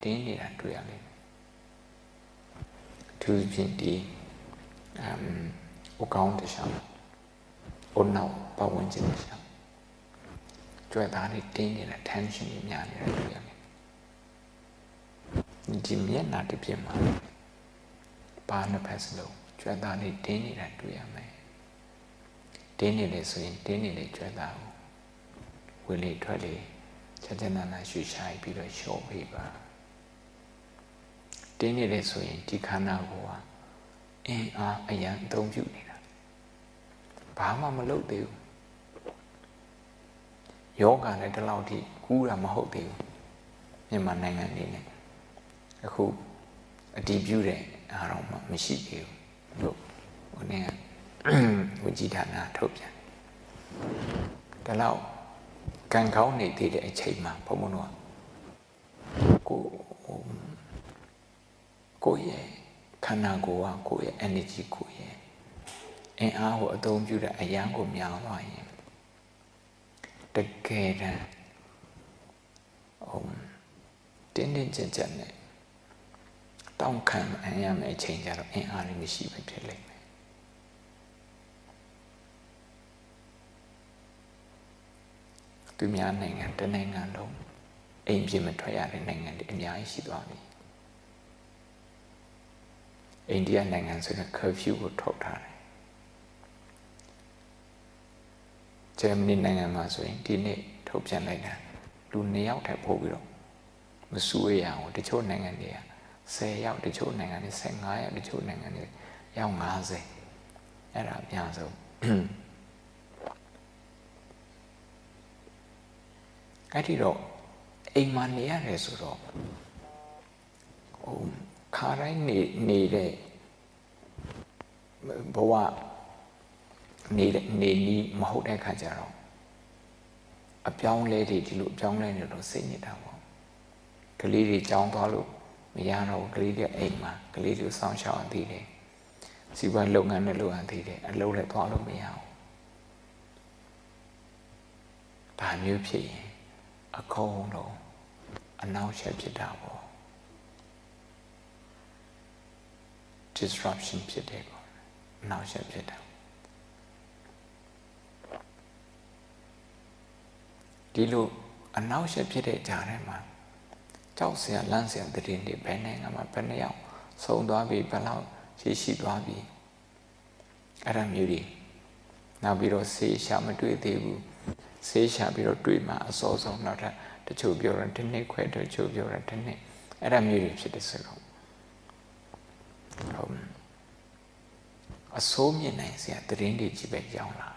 တင်းနေတာတွေ့ရလိမ့်မယ်သူဖြင့်ဒီဥကောင်းတခြားဥနောက်ပတ်ဝန်းကျင်တခြားကြွယ်သားတွေတင်းနေတာ tension တွေများနေတာတွေ့ရလိမ့်မယ်ဒီမျက်နှာတစ်ပြက်မှာပါနှစ်ဖက်စလုံးကြွယ်သားတွေတင်းနေတာတွေ့ရမယ်တင်းနေလေဆိုရင်တင်းနေလေကြွယ်သားကိုဝေလေထွက်လေချက်ချက်နာနာရှူရှိုက်ပြီးတော့လျှော့ပေးပါတင်းနေလေဆိုရင်ဒီခန္ဓာကိုယ်ကအင်းအားအယံအသုံးပြုနေတာဘာမှမလုပ်သေးဘူးယောဂလည်းဒီလောက်ထိကူးတာမဟုတ်သေးဘူးမြန်မာနိုင်ငံနေနဲ့အခုအတည်ပြုတဲ့အားတော့မရှိသေးဘူးလို့ဟိုနေ့ကဝိကြီးဌာနထုတ်ပြန်ဒီလောက်ကံကောင်းနေသေးတဲ့အချိန်မှာဘုံဘုံတို့ကိုယ့်ရဲ့ခန္ဓာကိုယ်ကကိုယ့်ရဲ့ energy ကိုယ့်ရဲ့အင်အားကိုအသုံးပြုတဲ့အရန်ကိုများသွားရင်တကယ်တမ်းတင်းတင်းကြပ်ကြပ်နဲ့တောင်းခံအရမယ်အချိန်ကြတော့အင်အားလည်းမရှိပဲဖြစ်လိမ့်မယ်သူများနိုင်ငံတနိုင်ငံလုံးအိမ်ပြင်မထွက်ရတဲ့နိုင်ငံတွေအများကြီးရှိသွားပြီအိန္ဒိယနိုင်ငံဆိုရင် curfew ကိုထုတ်ထားတယ်ဂျာမနီနိုင်ငံမှာဆိုရင်ဒီနေ့ထုတ်ပြန်လိုက်တာလူ2ယောက်ထပ်ပို့ပြီးတော့မစူရအောင်တချို့နိုင်ငံတွေက10ယောက်တချို့နိုင်ငံတွေ15ယောက်တချို့နိုင်ငံတွေရောက်50အဲ့ဒါအများဆုံးအဲ့ဒီတော့အိမ်မှာနေရတယ်ဆိုတော့ခါတိုင်းနေတဲ့ဘဝနေနီးမဟုတ်တဲ့ခါကျတော့အပြောင်းလဲတွေဒီလိုအပြောင်းလဲနေတော့စိတ်ညစ်တာပေါ့ကလေးတွေကြောင်းသွားလို့မရတော့ဘူးကလေးတွေအိမ်မှာကလေးတွေစောင့်ရှောက်အသေးတယ်စီးပွားလုပ်ငန်းတွေလုပ်အသေးတယ်အလုပ်လည်းသွားလို့မရဘူးဒါမျိုးဖြစ်ရင်အကုန်လုံးအနောက်ရှက်ဖြစ်တာပေါ့ disruption ဖြစ်တယ်ပေါ့အနောက်ရှက်ဖြစ်တာဒီလိုအနောက်ရှက်ဖြစ်တဲ့ကြားထဲမှာကြောက်စရာလန့်စရာသတင်းတွေဘယ်နိုင်ငံမှာဘယ်နှယောက်ဆုံးသွားပြီဘယ်လောက်ရှိသွားပြီအဲ့ဒါမျိုးတွေနောက်ပြီးတော့ဆေးရှာမတွေ့သေးဘူးဆေးရှာပြီးတော့တွေ့မှအစောဆုံးနောက်ထပ်တချို့ပြောတာတစ်နှစ်ခွဲတချို့ပြောတာတစ်နှစ်အဲ့ဒါမျိုးတွေဖြစ်တဲ့ဆိုတော့အစိုးမြင်နိုင်စရာသတင်းတွေကြီးပဲကြောင်းလာ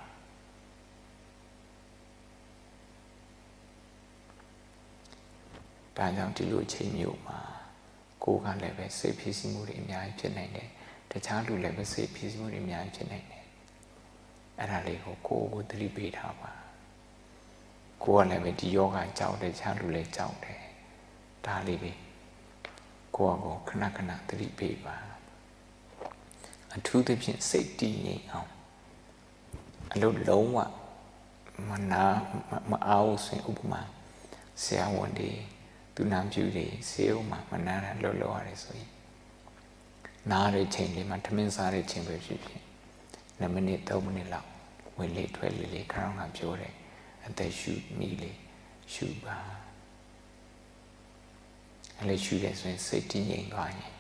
ဒါကြောင့်ဒီလိုအချိန်မျိုးမှာကိုယ်ကလည်းပဲစိတ်ဖြစ်စီမှုတွေအများကြီးဖြစ်နိုင်တယ်တခြားလူလည်းပဲစိတ်ဖြစ်စီမှုတွေအများကြီးဖြစ်နိုင်တယ်အဲ့ဒါလေးကိုကိုယ်သတိပေးထားပါကိုယ်ကလည်းပဲဒီယောဂကြောက်တယ်တခြားလူလည်းကြောက်တယ်ဒါလေးပဲကိုယ်ကခဏခဏသတိပေးပါအထူးသဖြင့်စိတ်တည်ငြိမ်အောင်အလုပ်လုံးဝမအားဆိုရင်ဥပမာဆရာဝန်တွေသူနာပြုတွေဆေးရုံမှာမနာတာလောရတယ်ဆိုရင်နားတဲ့ချိန်လေးမှာထမင်းစားတဲ့ချိန်ပဲဖြစ်ဖြစ်2မိနစ်3မိနစ်လောက်ဝင်လေထွက်လေခဏခဏပြောတယ်အသက်ရှူမိလေရှူပါအဲ့လေရှူတယ်ဆိုရင်စိတ်တည်ငြိမ်သွားရင်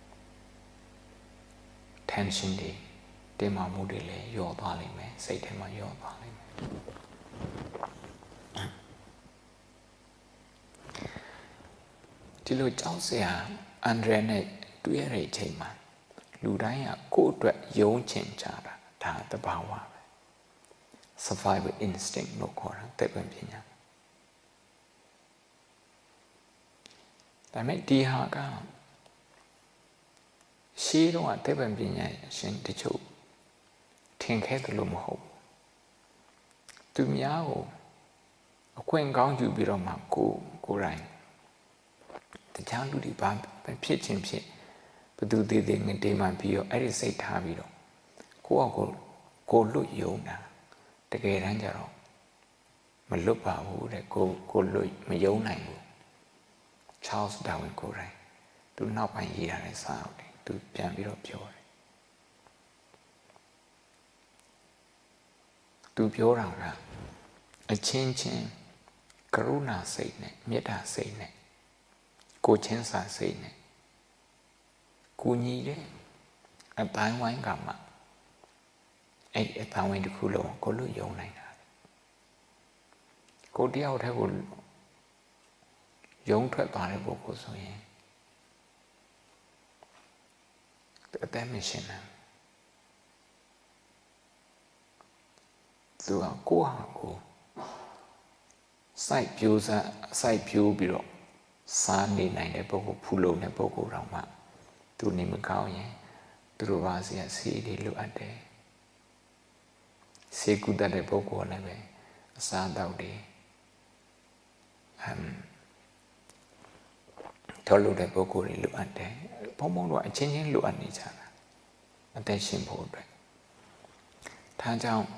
tension တွေတင်မာမှုတွေလည်းလျော့သွားလိမ့်မယ်စိတ်ထဲမှာလျော့သွားလိမ့်မယ်ဒီလိုကြောက်စရာအန်ဒရနဲ့တွေ့ရတဲ့အချိန်မှာလူတိုင်းကကိုယ့်အတွက်ယုံချင်ကြတာဒါသဘာဝပဲ survival instinct လို့ခေါ်တာသိပ္ပံပညာဒါပေမဲ့ဒီဟာကရှေးတော့သိပ္ပံပညာရှင်တချို့ထင်ခဲ့တယ်လို့မဟုတ်ဘူးသူများကိုအခွင့်ကောင်းယူပြီးတော့မှကိုယ်တိုင်တခြားလူတွေဘာဖြစ်ခြင်းဖြစ်ဘသူသေးသေးငတေးမှပြီးတော့အဲ့ဒီစိတ်ထားပြီးတော့ကိုလွတ်ယုံတာတကယ်တမ်းကျတော့မလွတ်ပါဘူးတဲ့ကိုလွတ်မယုံနိုင်ဘူး Charles Darwin ကိုယ်တိုင်သူနောက်ပိုင်းရေးထားတဲ့စာအုပ်တွေသူပြန်ပြီးတော့ပြောတယ်သူပြောတာကအချင်းချင်းကရုဏာစိတ်နဲ့မေတ္တာစိတ်နဲ့ကိုချင်းစာစိတ်နဲ့ကိုညီတဲ့အတိုင်းဝိုင်းကမှအဲ့အတိုင်းဝိုင်းတစ်ခုလုံးကိုလို့ယုံနိုင်တာကိုတယောက်တည်းကိုယုံထွက်သွားတဲ့ပုဂ္ဂိုလ်ဆိုရင်အသက်မရှင်နိုင်သူကကိုယ့်ဟာကိုစိုက်ပျိုးပြီးတော့စားနေနိုင်တဲ့ပုဂ္ဂိုလ်ဖူလုံတဲ့ပုဂ္ဂိုလ်တောင်မှသူနေမကောင်းရင်သူတို့ဘာစီဆေးတွေလိုအပ်တယ်ဆေးကုသတဲ့ပုဂ္ဂိုလ်လည်းပဲအစားအသောက်တွေတော်လို့တဲ့ပုဂ္ဂိုလ်တွေလိုအပ်တယ်ဘုံဘုံတော့အချင်းချင်းလိုအပ်နေကြတာအသက်ရှင်ဖို့အတွက်ဒါကြောင့်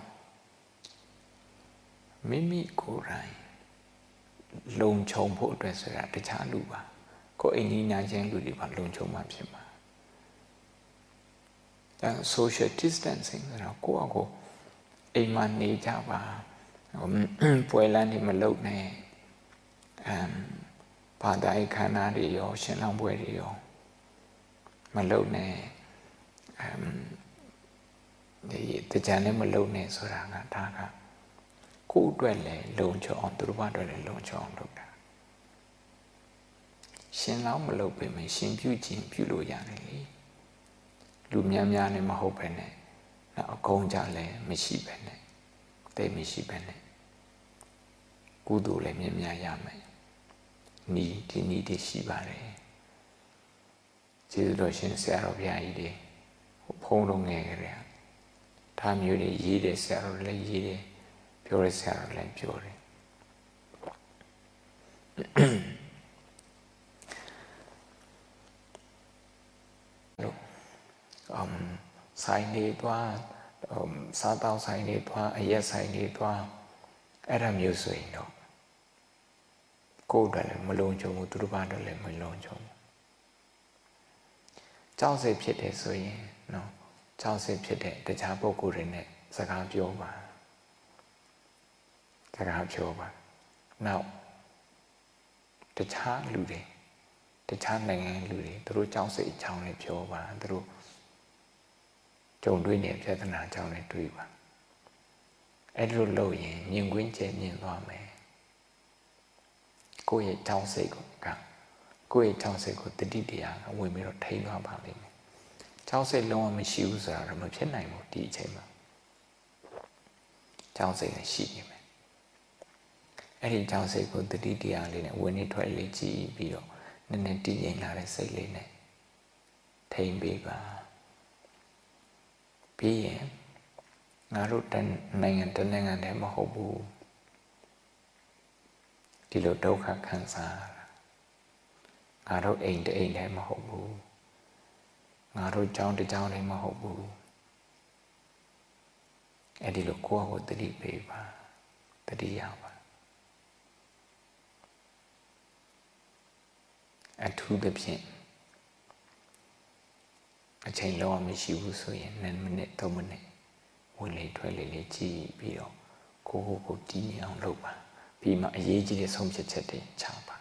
မိမိကိုယ်တိုင်လုံခြုံဖို့အတွက်ဆိုတာတခြားလူပါကိုယ်အိမ်ကြီးနာချင်းလူတွေပါလုံခြုံမှဖြစ်မှာဒါ social distancing ဆိုတော့ကိုယ့်အကိုအိမ်မှာနေကြပါပွဲလမ်းတွေမလုပ်နဲ့ဘာသာရေးခန္ဓာတွေရောရှင်လောင်းပွဲတွေရောမလုပ်နဲ့ဒီတကြံလည်းမလုပ်နဲ့ဆိုတာကဒါကကိုယ်အတွက်လည်းလုံခြုံအောင်သူတို့ဘာအတွက်လည်းလုံခြုံအောင်လုပ်တာရှင်လောင်းမလုပ်ပေမဲ့ရှင်ပြုခြင်းပြုလို့ရတယ်လေလူများများနဲ့မဟုတ်ပဲနဲ့နောက်အကုန်ကြလည်းမရှိပဲနဲ့တိတ်မရှိပဲနဲ့ကုသိုလ်လည်းမြင်များရမယ်နီးဒီနီးတွေရှိပါတယ်ကျေးဇူးတော်ရှင်ဆရာတော်ဘုရားကြီးတွေဖုံးလုံးငယ်ကြတယ်ဒါမျိုးတွေရေးတယ်ဆရာတော်လည်းရေးတယ်ပြောရဆရာတော်လည်းပြောတယ်ဆိုင်နေသွားစားတောက်ဆိုင်နေသွားအရက်ဆိုင်နေသွားအဲ့ဒါမျိုးဆိုရင်တော့ကိုယ်တည်းလည်းမလုံခြုံဘူးသူတို့ဘာတည်းလည်းမလုံခြုံဘူးကြောက်စိတ်ဖြစ်တယ်ဆိုရင်နော်ကြောက်စိတ်ဖြစ်တဲ့တခြားပုဂ္ဂိုလ်တွေနဲ့စကားပြောပါနောက်တခြားလူတွေတခြားနိုင်ငံလူတွေသူတို့ကြောက်စိတ်အကြောင်းလေးပြောပါသူတို့ကြုံတွေ့နေပြဿနာအကြောင်းလေးတွေးပါအဲ့လိုလုပ်ရင်မြင်ကွင်းကျဲမြင်သွားမယ်ကိုယ့်ရဲ့ကြောက်စိတ်ကိုတတိတရားကဝင်ပြီးတော့ထိန်းသွားပါလိမ့်မယ်ကြောက်စိတ်လုံးဝမရှိဘူးဆိုတာတော့မဖြစ်နိုင်ဘူးဒီအချိန်မှာကြောက်စိတ်လည်းရှိနေမယ်အဲ့ဒီကြောက်စိတ်ကိုတတိတရားလေးနဲ့ဝင်နေထွက်လေးကြည့်ပြီးတော့နည်းနည်းတည်ငြိမ်လာတဲ့စိတ်လေးနဲ့ထိန်းပေးပါပြီးရင်ငါတို့နိုင်ငံတနိုင်ငံတည်းမဟုတ်ဘူးဒီလိုဒုက္ခခံစားငါတို့အိမ်တအိမ်တည်းမဟုတ်ဘူးငါတို့ကျောင်းတစ်ကျောင်းတည်းမဟုတ်ဘူးအဲ့ဒီလိုကိုယ့်အကိုတတိပေးပါတတိရပါအထူးသဖြင့်အချိန်လုံးဝမရှိဘူးဆိုရင်2 မိနစ်3 မိနစ်ဝင်လေထွက်လေလေးကြည့်ပြီးတော့ကိုတည်ငြိမ်အောင်လုပ်ပါပြီးမှအရေးကြီးတဲ့ဆုံးဖြတ်ချက်တွေချပါ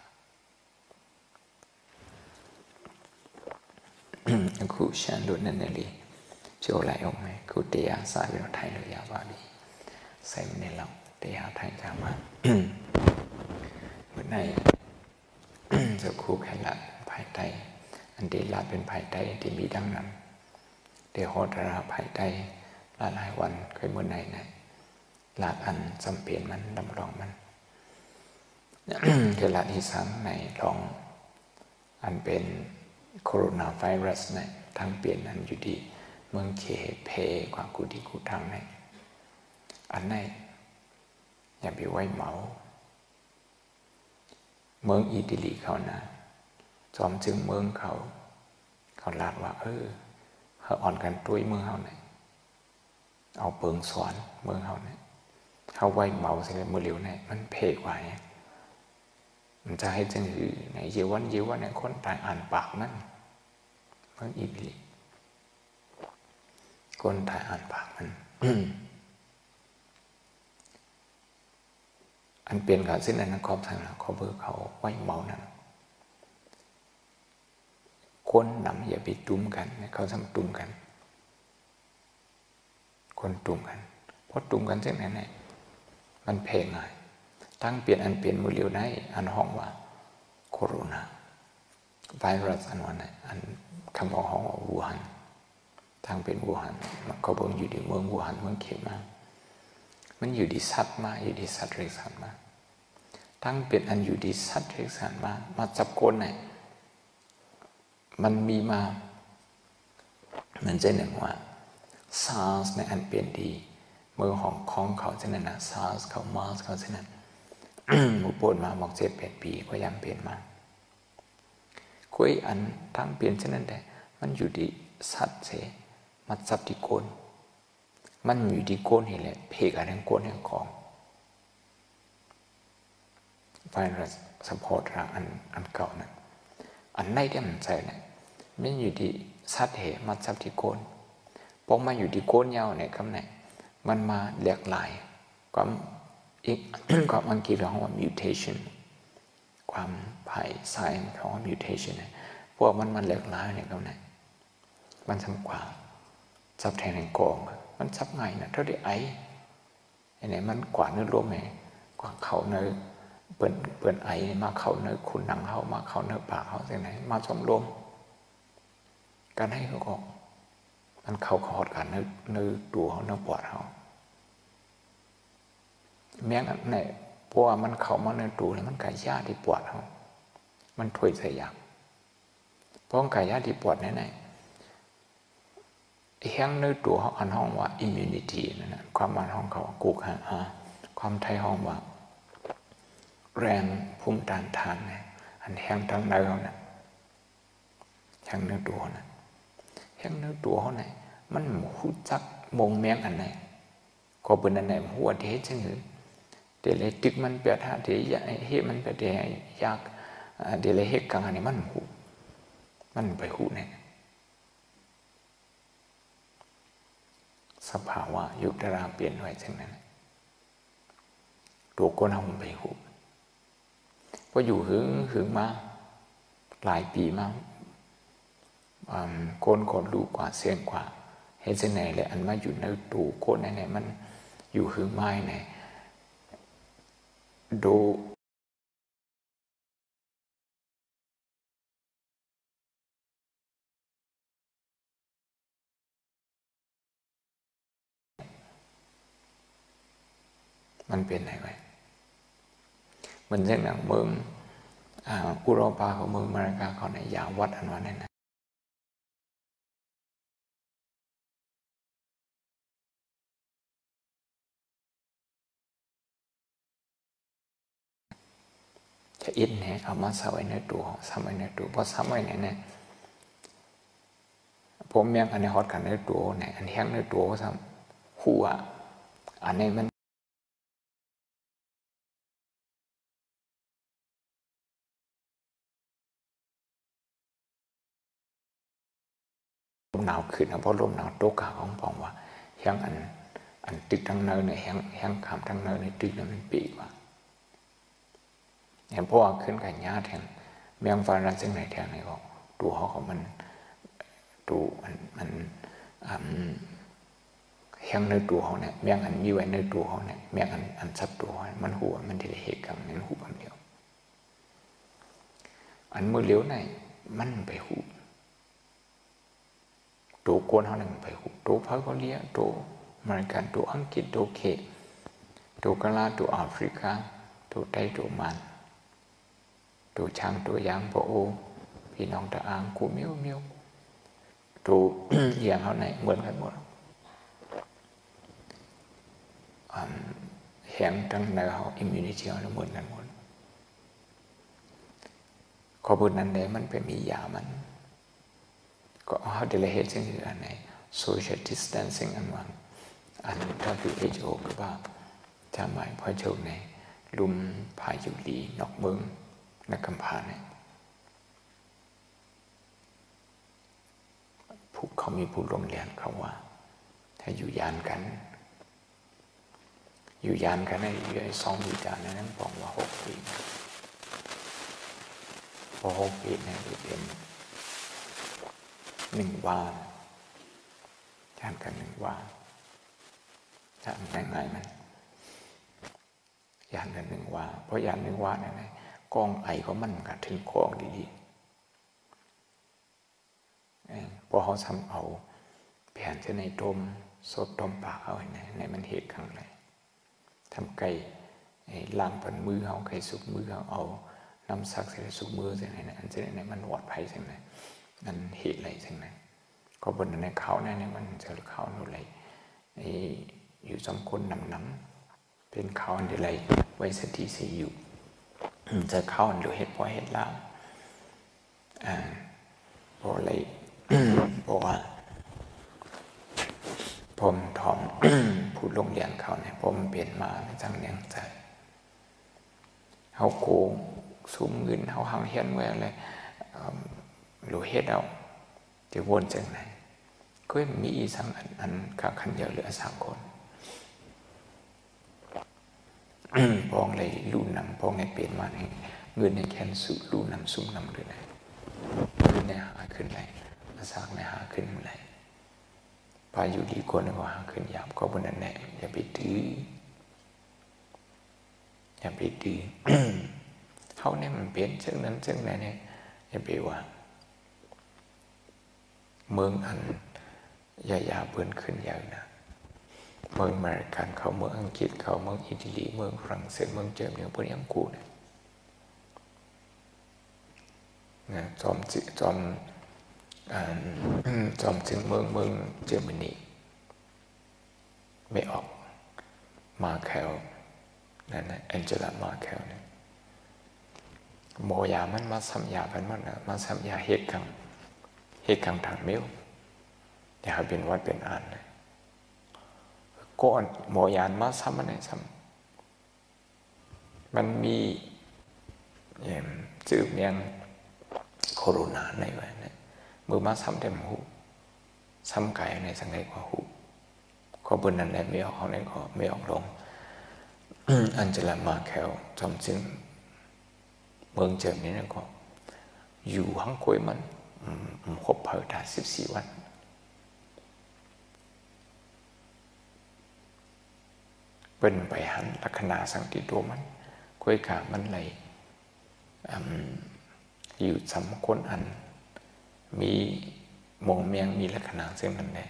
အခုရှမ်းလို့နည်းနည်းလေးပြောလိုက်အောင်မယ်ခုတရားစပြီးတော့ထိုင်လို့ရပါပြီ7 မိနစ်လောက်တရားထိုင်ကြပါဘယ်နဲ့จะคู่แค่ละภายใต้อันเดลาเป็นภายใต้ที่มีดังนั้นเดี๋ยวหดราภายใต้หลายวันเคยเมื่อไหนหลากอันจำเปลี่ยนมันดำรองมันคือหลากที่สามในรองอันเป็นโคโรนาไวรัสเนี่ยทั้งเปลี่ยนนั้นอยู่ดีเมืองเคเพกว่ากูดีกูทางในอันไหนอย่าไปไว้เมาเมืองอิตาลีเขานะจอมจึงเมืองเขาลาดว่าเขาอ่อนกันตุ้ยเมืองเขาเนี่ยเอาเปิงสอนเมืองเขาเนี่ยเขาไว้เมาสิเลยมือเหลียวเนี่ยมันเพกว่าเนี่ยมันจะให้จังหือในเยวันเนี่ยคนตายอ่านปากมันเมื่ออีบิลิคนตายอ่านปากมัน อันเปลี่ยนกับสิ้นอันนั้นขอบทางหลังขอเบอร์เขาไว้เมานั้นคนนำอย่าไปตุ้มกันเขาทำตุ้มกันคนตุ้มกันเพราะตุ้มกันเช่นนั้นเนี่ยมันเพลงไงตั้งเปลี่ยนอันเปลี่ยนมือเร็วได้อันห้องว่าโคโรนาไวรัสอันวันนั้นอันคำบอกห้องว่าวูฮันตั้งเป็นวูฮันมันก็บอกอยู่ที่เมืองวูฮันเมืองเขมามันอยู่ที่สัตว์มาอยู่ที่สัตว์เรียกสัตว์มาตั้งเป็นอันอยู่ที่สัตว์เรียกสัตว์มาจับโกนไหนมันมีมามันจะหนึ่งว่าซาร์สในอันเปลี่ยนดีเมืองของเขาเช่นนั้นนะซาร์สเขามาร์สเขาเช่นนั้น หมู่ปนมาบอก7-8 ปีก็ยังเปลี่ยนมาคุยอันตั้งเปลี่ยนเช่นนั้นแต่มันอยู่ที่สัตว์เสมันจับที่โกนมันอยู่ที่โกนนี่แหละเพกอะไรโกนแห่งของไวรัสสปอร์ตระอันเก่านั้นอันในที่มันใจเนี่ยมันอยู่ที่สัตว์เหมาจับที่โกนพอมาอยู่ที่โกนยาวเนี่ยคำไหนมันมาหลากหลายความอีก ความอังกฤษเรียกว่า mutation ความภายไซน์ของ mutation เนี่ยพวกมันหลากหลายเนี่ยคำไหนมันทำกว่าจับแทนในกองมันจับไงนะเท่าที่ไอ้ไหนมันกว่าเนื้อร่มไงกว่าเขาเนื้อเปิ่นไอมาเขาเนื้อขุนหนังเขามาเขาเนื้อปากเขาจากไหนมาสมรวมการให้เขาก็มันเขาขอดกันเนื้อตัวเขาเนื้อปอดเขาแม้งั้นไหนเพราะว่ามันเขามาเนื้อตัวแล้วมันกายญาที่ปวดเขามันถอยใส่ยากเพราะกายญาที่ปวดไหนแห้งเนื้อตัวเขาอันห้องว่า immunity นั่นนะความมันห้องเขากูกหาความไทยห้องว่าแรงภูมิต้านทานเนี่ยอันแห้งทั้งเนื้อเนี่ยแห้งเนื้อตัวเนี่ยแห้งเนื้อตัวเขาเนี่ยมันหูจักมงแมงอันไหนก็เป็นอันไหนหัวเทศจังหือเดี๋ยวเลยตึกมันเปียท่าเดี๋ยวเฮ็ดมันเปียเดี๋ยวยากเดี๋ยวเลยเฮ็ดกังอันนี้มันหูมันไปหูเนี่ยสภาวะยุคดาราเปลี่ยนไว้จังนั้นตัวคนเอาไปหูพออยู่หึงมาหลายปีมาโกนกอดลูกกว่าเสียงกว่าเห็นเส้นไหนเลยอันมาอยู่ในตู้โกนไหนมันอยู่หึงไม้ไหนดูมันเป็นไหนไว้มันเช่นอย่างเมืองอุโรปาของเมืองอเมริกาเขาในยาวัดอันวันนั้นนะจะอินเนี่ยเอามาใส่ไว้ในตัวซ้ำไว้ในตัวเพราะซ้ำไว้เนี่ยผมยังอันนี้ฮอตกันในตัวเนี่ยอันแห้งในตัวซ้ำหัวอันนี้มันลมหนาวขึ้นนะเพราะลมหนาวโตกาของปองว่าแห้งอันตึกทั้งเนินเนี่ยแห้งขามทั้งเนินในตึกนั้นมันปีกว่าเพราะว่าขึ้นกันยาแทงเมียงฟ้ารันซึ่งไหนแทงไหนก็ตัวเขาของมันตัวมันแห้งในตัวเขาเนี่ยเมียงอันมีไว้ในตัวเขาเนี่ยเมียงอันซับตัวมันหัวมันที่ได้เหตุกันนั้นหูกันเดียวอันมือเลี้ยวไหนมันไปหูตัวโกนเขาเนี่ยมันไปหูตัวพาเขาเลี้ยตัวอเมริกันตัวอังกฤษตัวเคตัวกะลาตัวแอฟริกาตัวไทยตัวมันตัวช้างตัวยางโปโอพี่น้องตะอางกูเมียวตัวอย่างเขาไหนเหมือนกันหมดแห้งทั้งในเขาอิมมูนิตี้เขาเหมือนกันหมดข้อพูดนั้นเลยมันไปมียามันก็เขาเดลเฮซึ่งคืออันไหน social distancing อันวังอันWHO ก็ว่าทำไมพอโจในลุมพายุลีนอกเมืองนักกำพร้าเนี่ยเขามีผู้ลงเรียนเขาว่าถ้าอยู่ยานกันในอยู่ไอ้2 วิจารณ์นั้นบอกว่า6 ปีพอ6 ปีเนี่ยจะเป็น1 วาจานกัน1 วาจานง่ายๆมันยานกัน1 วาเพราะยาน1 วาเนี่ยนะกองไอของมันก็ถึงกองดีๆพอเขาทำเอาแผ่นจะในต้มสดต้มปลาเอาในมันเหตุครั้งเลยทำไก่ล้างผันมือเขาไก่สุกมือเขาเอาน้ำซักใส่สุกมือใส่ไหนอันจะไหนมันหวดไผ่ใช่ไหมนั่นเหตุอะไรใช่ไหมก็บนในเขาเนี่ยมันจะเขาโน่นอะไรอยู่2 คนนำเป็นเขาอันเดียไรไว้สติสีอยู่จะเข้าอันเดียวเหตุพอเหตุแล้วพออะไรบอกว่าผมถอมพูดลงเรียนเขาเนี่ยผมเปลี่ยนมาในจังเนียงใจเขาโกงซุ้มเงินเขาหังเฮียนไว้อะไรหรือเฮ็ดเอาจะวนจังไหนก็มีสังอันข้าขันเดียวเหลือ3 คนพองเลยลู่นำพองเลยเปลี่ยนมาในเงินในแคนสุลู่นำซุ้มนำด้วยนะเงินในหาขึ้นไรมาสร้างในหาขึ้นอะไรพาอยู่ดีคนก็หาขึ้นยามก็บนนั้นแหละอย่าไปดื้อเขาเนี่ยมันเป็นเช่นนั้นเช่นนั้นเนี่ยอย่าไปว่าเมืองอันยาเบิ่นขึ้นใหญ่นะเมืองอเมริกันเขาเมืองอังกฤษเขาเมืองอิตาลีเมืองฝรั่งเศสเมืองเยอรมนีพวกนี้ยังกูเนี่ยจอมจึงเมืองเยอรมนีไม่ออกมาแคลนั่นนะแองเจล่ามาแคลเนี่ยโมยามันมาสัมยาพันมันนะมาสัมยาเหตุกังทางเมียวอย่าเป็นวัดเป็นอ่านเลยก่อนโมยานมาซ้ำมันไหนซ้ำมันมีจืดเมียงโคโรนาในไว้เนี่ยมือมาซ้ำเต็มหูซ้ำไก่ในสังเกตกว่าหูก็บนนั้นแหละไม่ออกเขาเนี่ยก็ไม่ออกลงอันเจล่ามาแคลจอมจึงเมืองเจอนี้นะก็อยู่ห้องคุยมันครบเพิดได้14 วันเป็นไปหันลักษณะสังติตัวมันคุยกามันไหลอยู่สำคนอันมีมงเมียงมีลักษณะซึ่งมันแน่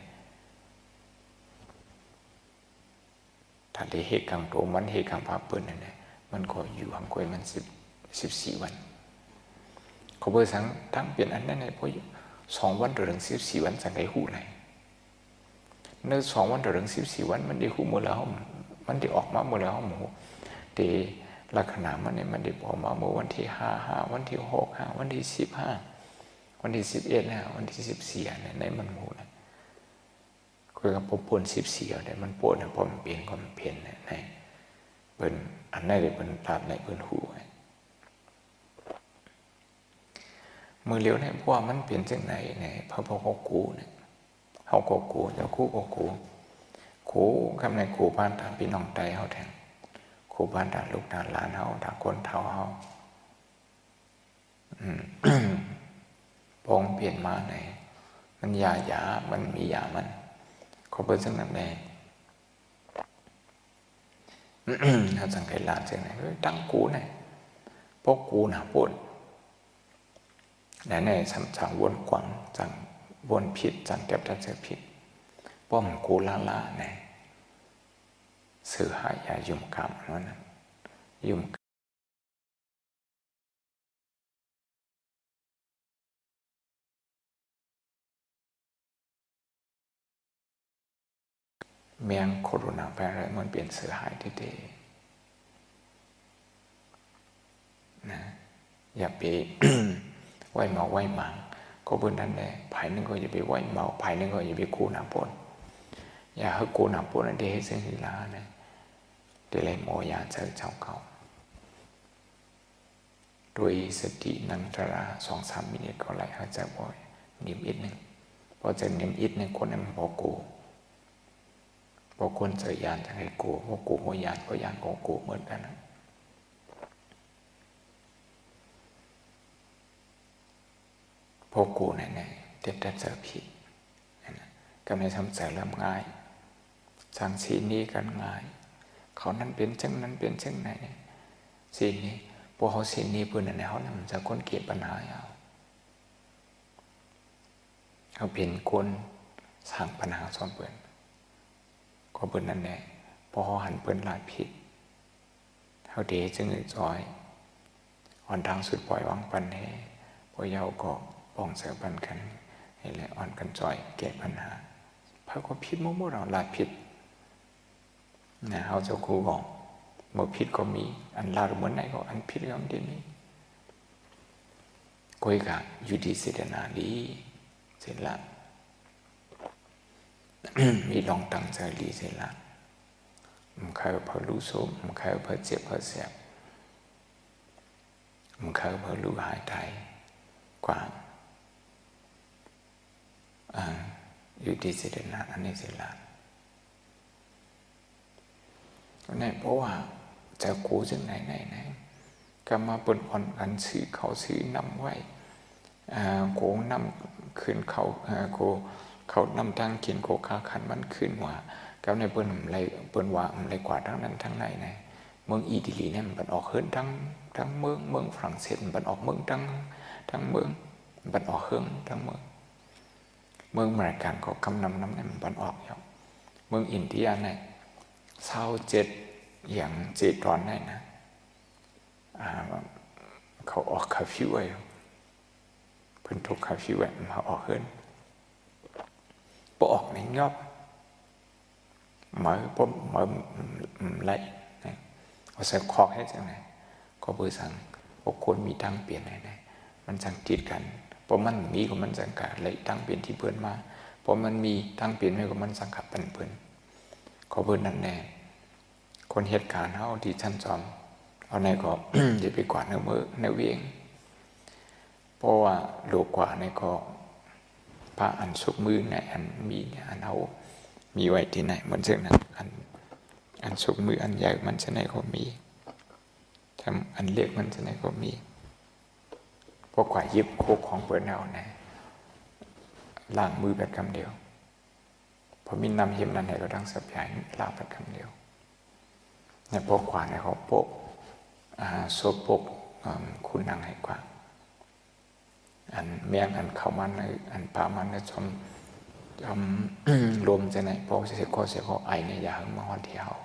ถ้าได้เหตุกังโตมันเหตุกังพาเปิดนั่นแหละมันก็อยู่ห้องคุยมัน14 วันเขาเบอร์สังทั้งเปลี่ยนอันนั้นเนี่ยเพราะ2 วันถึง14 วันสังไกหูไหนเนื้อ2 วันถึง14 วันมันได้หูหมดแล้วมันได้ออกมาหมดแล้วหมูแต่ลักษณะมันเนี่ยมันได้ออกมาเมื่อวันที่5 วันที่6 วันที่15 วันที่11 วันที่14เนี่ยในมันหมูนะคุยกับปน14เนี่ยมันปนเนี่ยพอมันเปลี่ยนก็มันเปลี่ยนเนี่ยในเป็นอันนั้นเลยเป็นตามในเป็นหูมือเลี้ยวเนี่ยเพราะว่ามันเปลี่ยนจากไหนเนี่ยพระพ่อเขากูเนี่ยเขาก็กูเจ้าคู่ก็กูคำในกูบ้านตามพี่น้องไตเขาแทงกูบ้านตามลูกตาหลานเขาตามคนเท่าเขาปองเปลี่ยนมาไหนมันยามันมียามันเขาเป็นสังนั้นแน่เขาสังเกตหลานจากไหนตั้งกูเนี่ยพวกกูหนาปวดในสั่งวนกวางสั่งวนผิดสั่งเก็บทัศน์ผิดป้อมกูล่าเนี่ยสื่อหายายุ่มกรรมนั้นยุ่มเมียงโคโรนาไวรัสมันเปลี่ยนสื่อหายทีนะอย่าไป ไหวเมาไหวหมังก็บนนั้นแหละภายนึงก็อย่าไปไหวเมาภายนึงก็อย่าไปกูหนาปนอย่าให้กูหนาปนนั่นเดี๋ยวให้เส้นลีลาเนี่ยเดี๋ยวเลยโมยาเจอเจ้าเก่าโดยสตินังตรา2-3 มินิก็ไหลหายใจบ่อยนิ่มอิดหนึ่งพอจะนิ่มอิดหนึ่งคนนั้นมันพอคนเจอยานจะให้กูพอกูหัวยานก็ยานของกูเหมือนกันนะพอกูไหนๆเด็ดแต่เจอผิดก็ไม่ทำใจเริ่มง่ายสั่งสีนี้กันง่ายเขานั้นเป็นเช่นนั้นเป็นเช่นไหนสีนี้พอเขาสีนี้เพื่อนในเขาเนี่ยมันจะค้นเก็บปัญหาเขาเป็นคนสร้างปัญหาซ้อนเพื่อนก็เพื่อนนั่นแหละพอเขาหันเพื่อนลายผิดเขาเดจึงจอยอ่อนดังสุดปล่อยวางปันให้พอเยาก็ป้องเสือปันกันให้แหละอ่อนกันจอยแก้ปัญหาพระก็ผิดมั่วเราลายผิดนะเขาเจ้าครูบอกบ่ผิดก็มีอันลาดเหมือนไหนก็อันผิดก็อันเดียวนี้ก็อีกอะอยู่ดีเสดนาดีเสร็จละมีลองตั้งใจดีเสร็จละมันเคยพอรู้สมมันเคยพอเจ็บพอเสียบมันเคยพอรู้หายใจกว่าอยู่ดีเสดนาอันนี้เสร็จละนี่เพราะว่าจะกูจึงไหนก็มาเปิดอ่อนกันซื้อเขาซื้อนำไว้โกงนำขึ้นเขานำตั้งกินโกคาขันมันขึ้นว่ากับในเปิ้นอะไรเปิ้นว่าอะไรกว่าทั้งนั้นทั้งในเมืองอิตาลีเนี่ยมันออกเฮิรนทั้งเมืองฝรั่งเศสมันออกเมืองทั้งเมืองมันออกเฮิรนทั้งเมืองอเมริกันก็กำนำเนี่ยมันออกอยู่เมืองอินเดียเนี่ย27อย่าง7 ตอนได้นะเขาออกคาฟิวไว้เพิ่นถูกคาฟิวไว้มาออกเฮิรนบ่ออกในยอบmở lại họ sẽ khó hết chẳng này có bữa rằng cóคนมีตั้งเปลี่ยนไหนมันสั่งจิตกันเพราะมันมีก็มันสั่งกัดเลยตั้งเปลี่ยนที่เพื่อนมาเพราะมันมีตั้งเปลี่ยนไม่ก็มันสั่งกัดเป็นเพื่อนก็เพื่อนนั่นแน่คนเหตุการณ์เขาที่ชั้นจอมเอาในก็ อย่าไปกวาดในมือในเวียงเพราะว่าโลกกว่าในก็พระอันสุกมือในอันมีอันเอามีไว้ที่ไหนมันซึ่งนั้นอันสุกมืออันใหญ่มันจะไหนก็มีทำอันเล็กมันจะไหนก็มีพวกกว่ายิบโคกของเปิดเอานะล้างมือแบบคำเดียวพอมีน้ำเย็นนั่นไหนก็ดังสับใหญ่ล้างแบบคำเดียวเนี่ยพวกกว่าในเขาโปกโซโปกคุณนางให้กว่าอันเมียงอันเข้ามันอันปามันชมรวมจะไหนพอเสียข้อไอเนี่ยอย่าให้มาหอนเที่ยว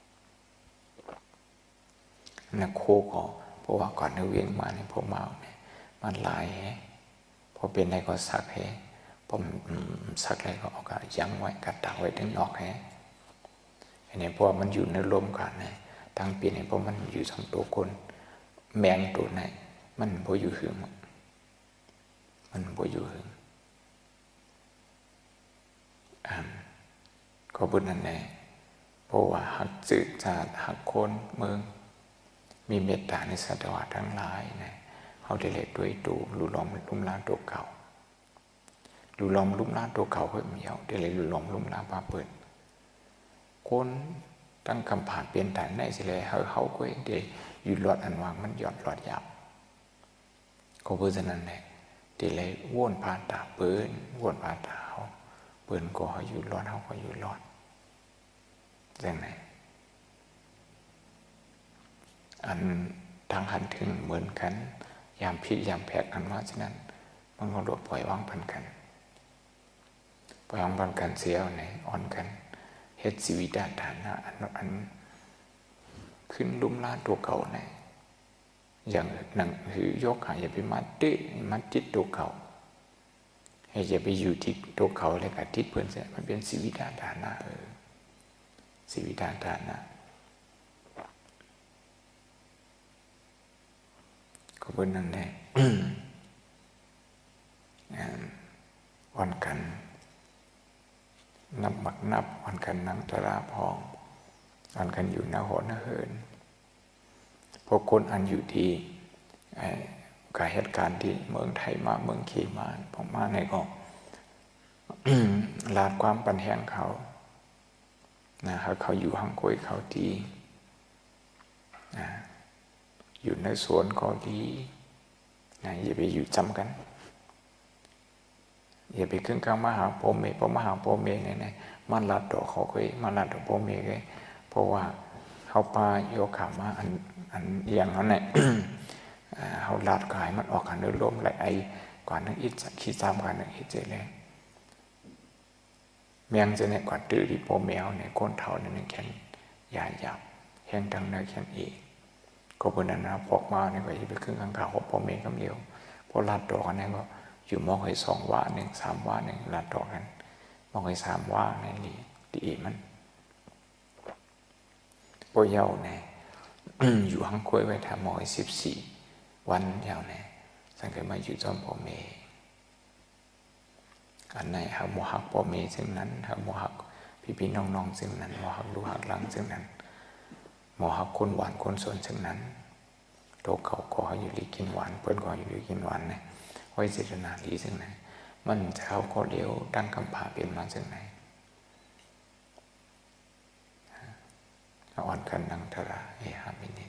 นักโคก็เพราะว่าก่อนในเวียงมาเนี่ยพอเมาเนี่ยมันลายพอเป็นอะไรก็สักให้ผมสักอะไรก็เอากระยั้งไว้กระตักไว้ถึงนอกให้อันนี้เพราะมันอยู่ในลมกันนะตั้งเปลี่ยนเพราะมันอยู่สองตัวคนแมงตัวไหนมันพออยู่หึงมันพออยู่หึงก็บุญนั่นแหละเพราะว่าหักจืดจาดหักโคนเมืองมีเมตตาในสัตว์ทั้งหลายนะเขาได้เล็กด้วยตูรูล้อมลุ่มล้านตัวเก่ารูล้อมลุ่มล้านตัวเก่าเพิ่มเหี่ยวได้เลยรูล้อมลุ่มล้านปลาเปิดคนตั้งคำผ่านเปลี่ยนฐานในสิเลยเขาก็เดี๋ยวอยู่หลอดอันวางมันหยอดหลอดหยาบก็เพื่อฉะนั้นแหละเดี๋ยวเลยว่นผ่านตาเปิ้นว่นผ่านตาเปิ้นก็เขาอยู่รอดเขาก็อยู่รอดอย่างไรอันทางหันถึงเหมือนกันยามพิษยามแผดกันมาฉะนั้นมันก็ปล่อยวางพันกันปล่อยวางพันกันเสียไหนอ่อนกันเฮ็ดชีวิตฐานะอันขึ้นลุ่มล้านตัวเก่าไหนอย่างหนังหือยกหาอย่าไปมัดจิตตัวเก่าให้อย่าไปอยู่ที่ตัวเขาเลยกับทิศเพื่อนเสียมันเป็นชีวิตฐานะชีวิตฐานะก็เป็นนั่นแหละวันกันนับหมักนับวันกันนังตราพองวันกันอยู่หน้าหอหน้าเหินพอคนอันอยู่ดีกับเหตุการณ์ที่เมืองไทยมาเมืองขี่มาผมมาในก็ ลาดความปันแห้งเขานะครับเขาอยู่ห้างกล้วยเขาดีอยู่ในสวนก็ดีอย่าไปอยู่จำกันอย่าไปขึ้นกลางมหาโพเมเพราะมหาโพเมเนี่ยมันลาดดอกเขาเคยมันลาดดอกโพเมเลยเพราะว่าเขาปาโยขามาอันอย่างนั้นเนี่ย เขาลาดกายมันออกกันเดินลมไหลไอกว่านึงอิจขี้ซ้ำกว่านึงอิจเจเลยเมียงจะเนี่ยกว่าตื้อที่โพเมลเนี่ยก้นเท่าเนี่ยแข็งยาหยาบแข็งดังเนื้อแข็งอีกก็เป็นนั้นนะพอกมาเนี่ยก็จะไปขึ้นข้างขาวของโพเมลกำเดียวพอลาดดอกกันเนี่ยก็อยู่มองให้2 ว่า1 3 ว่า1ลาดดอกกันมองให้3 ว่าในนี้ดีมันพอเยาเนี่ยอยู่ห้างคุยไว้ทำมองให้14 วันเยาเนี่ยสังเกตมาอยู่จอมโพเมอันไหนหาโมหักโพเมซึ่งนั้นหาโมหักพี่น้องซึ่งนั้นโมหักลูกหักหลังซึ่งนั้นโมหักคนหวานคนสนซึ่งนั้นโตเขาก็อยู่ดีกินหวานเพื่อนก็อยู่ดีกินหวานเนี่ยไว้เจตนาดีซึ่งไหนมันจะเขาก็เดียวตั้งคำพาเปลี่ยนมาซึ่งไหนอ่อนกันนังทราเอหามินิ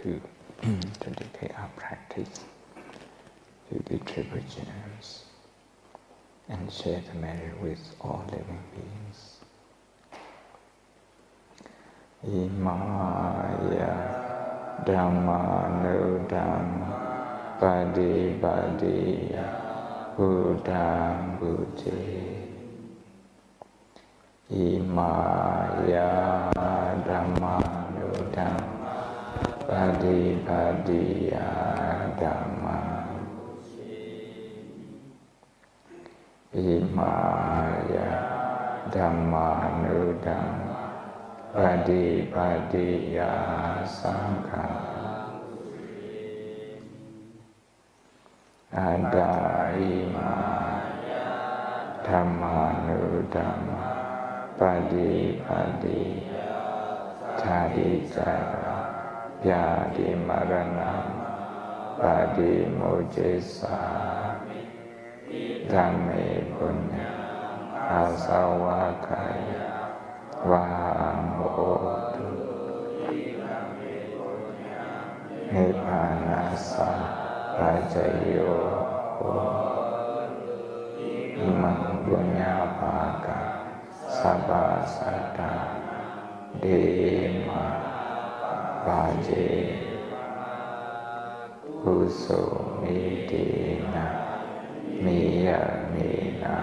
to dedicate our practice to the triple gems and share the merit with all living beings. Imaya Dhammanudhamma Padipadiya Buddhaṃ Buddhe. Imaya Dhammanudhamma Padipadiya Dhammaṃ. Imaya Dhammanudhamma Padipadiya Sanghaṃ. Adāyimaya Dhammanudhamma Padipadiya Chādiccara Vyādimaranam Padimujjisāmi. Dhamme punyam asavakaya vāmotu nippanasa pacayo imam punyapaka sabasata dema paje uso midina miya mina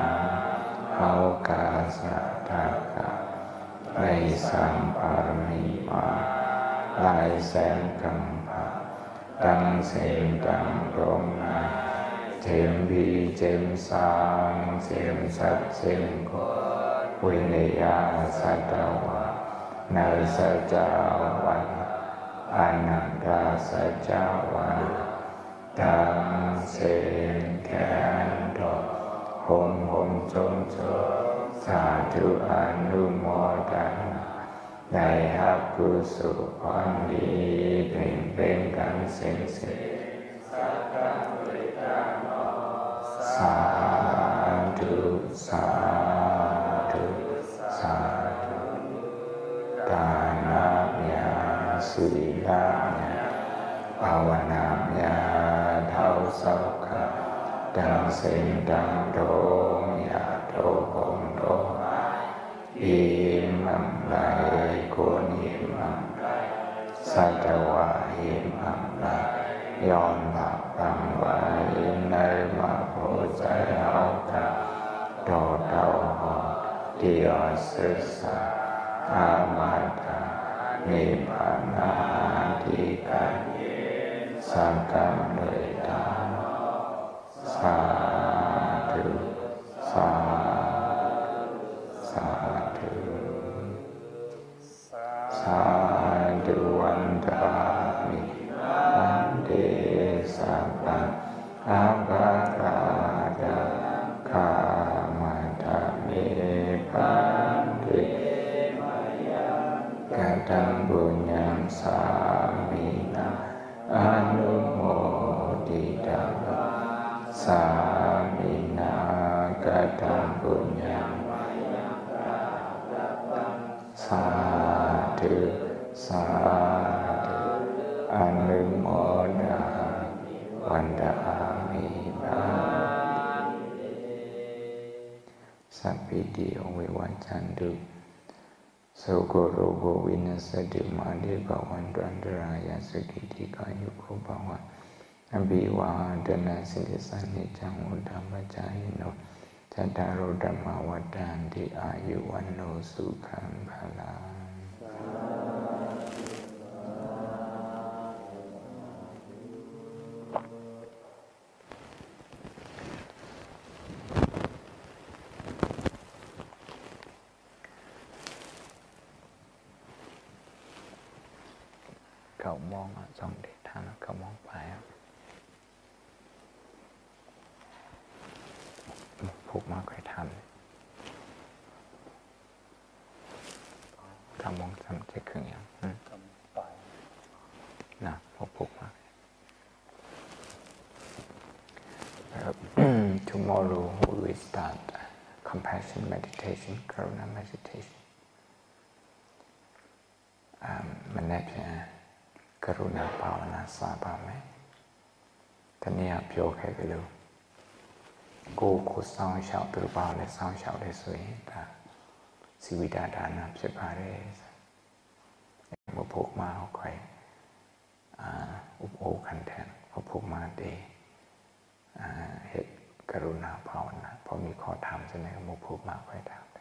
aukasataka ในสัมปารมีมาลายแสนกำพาดังเส้นดังร่มนาเจมพีเจมสางเจมสัตเจมโกวิเนยาสัตวะนาสัจจาวันอนันตาสัจจาวันดังเส้นแขนดอกหงหงจงโจสาธุอนุโมทนาได้รับกุศลผลดีเพ่งเพ่งกันเส้นเส้นสาธุสาธุสาธุทานาญาศีลาญาภาวนาญาเท่าสักขะดังเส้นดังโดงยาโตคงโตอิมังไลโกนิมังไลสัตวะหิมังไลย้อนบาปบังไว้ในมาโพใจเอาตาโดดเดาหอที่อศึกษาอามาตานิพพานาที่การสังกัมโดยตาสาธุสาธุสาธุวันตามิวันเดสัพพังอาภาราดาคามาตาเมปันติกตัมปุญญังสามินาอนุโมทิตาสามินากตัมปุญญังสาธุสาธุอนุโมทนาวันดามิบาสัพพิติโอวิวัจจันตุโสโกโรโกวินัสสตุมาเดภวันตันตรายาสกิติกายุโกภวะอภิวาทนาสิริสันนิจังอุดัมปจายโนจัตตารโอธัมมาวัฏฏันติอายุวันโนสุขังภลังเขามองสองเด็กทางเขามองไปผูกมาใครทำเขามองทำเจ๊ครึ่งอย่างนะผูกมา Tomorrow we will start compassion meditation, karuna meditation. Management ကရုဏာဘာဝနာစပါမယ်။တနည်းပြောခဲ့သလိုကိုစောင်းရှောက်သူဘာလဲစောင်းရှောက်လဲဆိုရင်ဒါစီဝိတာဒါနဖြစ်ပါတယ်။မဖို့မှာခွဲอุปโภคันแทนพระพุทธมาเดเหตุกรุณาภาวนาพอมีข้อธรรมใช่ไหมมุพุทธมาค่อยถาม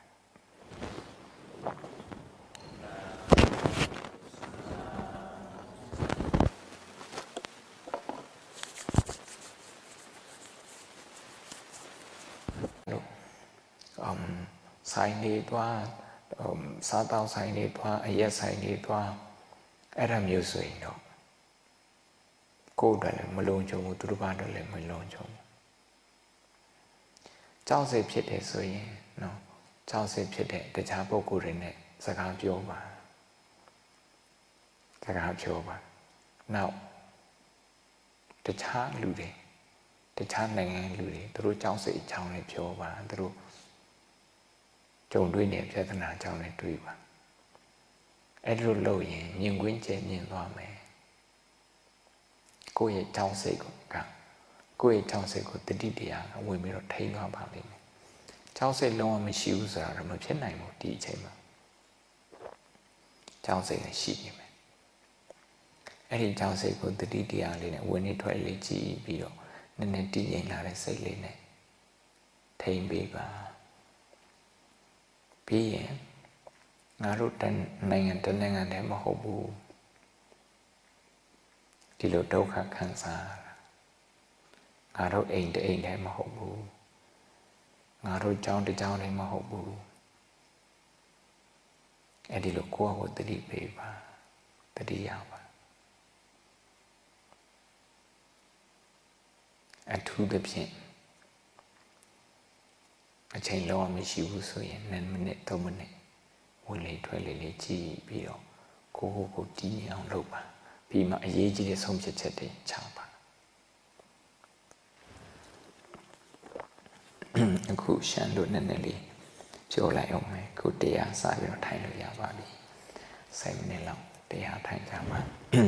ဆိုင်နေသွားစားတောက်ဆိုင်နေသွားအရက်ဆိုင်နေသွားအဲ့ဒါမျိုးဆိုရင်တော့ကိုယ်တည်းလည်းမလုံးချုံဘူးသူတို့ဘာတော့လည်းမလုံးချုံဘူးကြောက်စိတ်ဖြစ်တယ်ဆိုရင်နော်ကြောက်စိတ်ဖြစ်တဲ့တခြားပုဂ္ဂိုလ်တွေနဲ့စကားပြောပါနောက်တခြားလူတွေတခြားနိုင်ငံလူတွေသူတို့ကြောက်စိတ်အကြောင်းနဲ့ပြောပါသူတို့ကြုံတွေ့နေပြဿနာအကြောင်းနဲ့တွေ့ပါအဲ့လိုလုပ်ရင်မြင်ကွင်းကျမြင်သွားမယ်ကိုယ့်ရဲ့ကြောင်းစိတ်ကိုယ့်ရဲ့ကြောင်းစိတ်ကိုတတိတရားကဝင်ပြီးတော့ထိန်းသွားပါလိမ့်မယ်ကြောင်းစိတ်လုံးဝမရှိဘူးဆိုတာတော့မဖြစ်နိုင်ဘူးဒီအချိန်မှာကြောင်းစိတ်နဲ့ရှိနေမယ်အဲ့ဒီကြောင်းစိတ်ကိုတတိတရားလေးနဲ့ဝင်နေထွက်လေးကြည့်ပြီးတော့နည်းနည်းတည်ငြိမ်လာတဲ့စိတ်လေးနဲ့ထိန်းပေးပါပြီးရင်ငါတို့နိုင်ငံတနိုင်ငံတည်းမဟုတ်ဘူးဒီလိုဒုက္ခခံစားငါတို့အိမ်တအိမ်တည်းမဟုတ်ဘူးငါတို့ကြောင်းတစ်ကြောင်းတည်းမဟုတ်ဘူးအဲ့ဒီလိုကိုယ့်ကိုတတိပေးပါတတိရပါအထူးသဖြင့်အချိန်လုံးမရှိဘူးဆိုရင်9မိနစ်3မိနစ်ဝင်လေထွက်လေလေးကြည့်ပြီးတော့ကိုတည်အောင်လုပ်ပါပြီးမှအရေးကြီးတဲ့ဆုံးဖြတ်ချက်တွေချပါအခုရှမ်းလို့နည်းနည်းလေးပြောလိုက်အောင်မယ်ခုတရားစပြီးတော့ထိုင်လို့ရပါပြီ7မိနစ်လောက်တရားထိုင်ကြပါ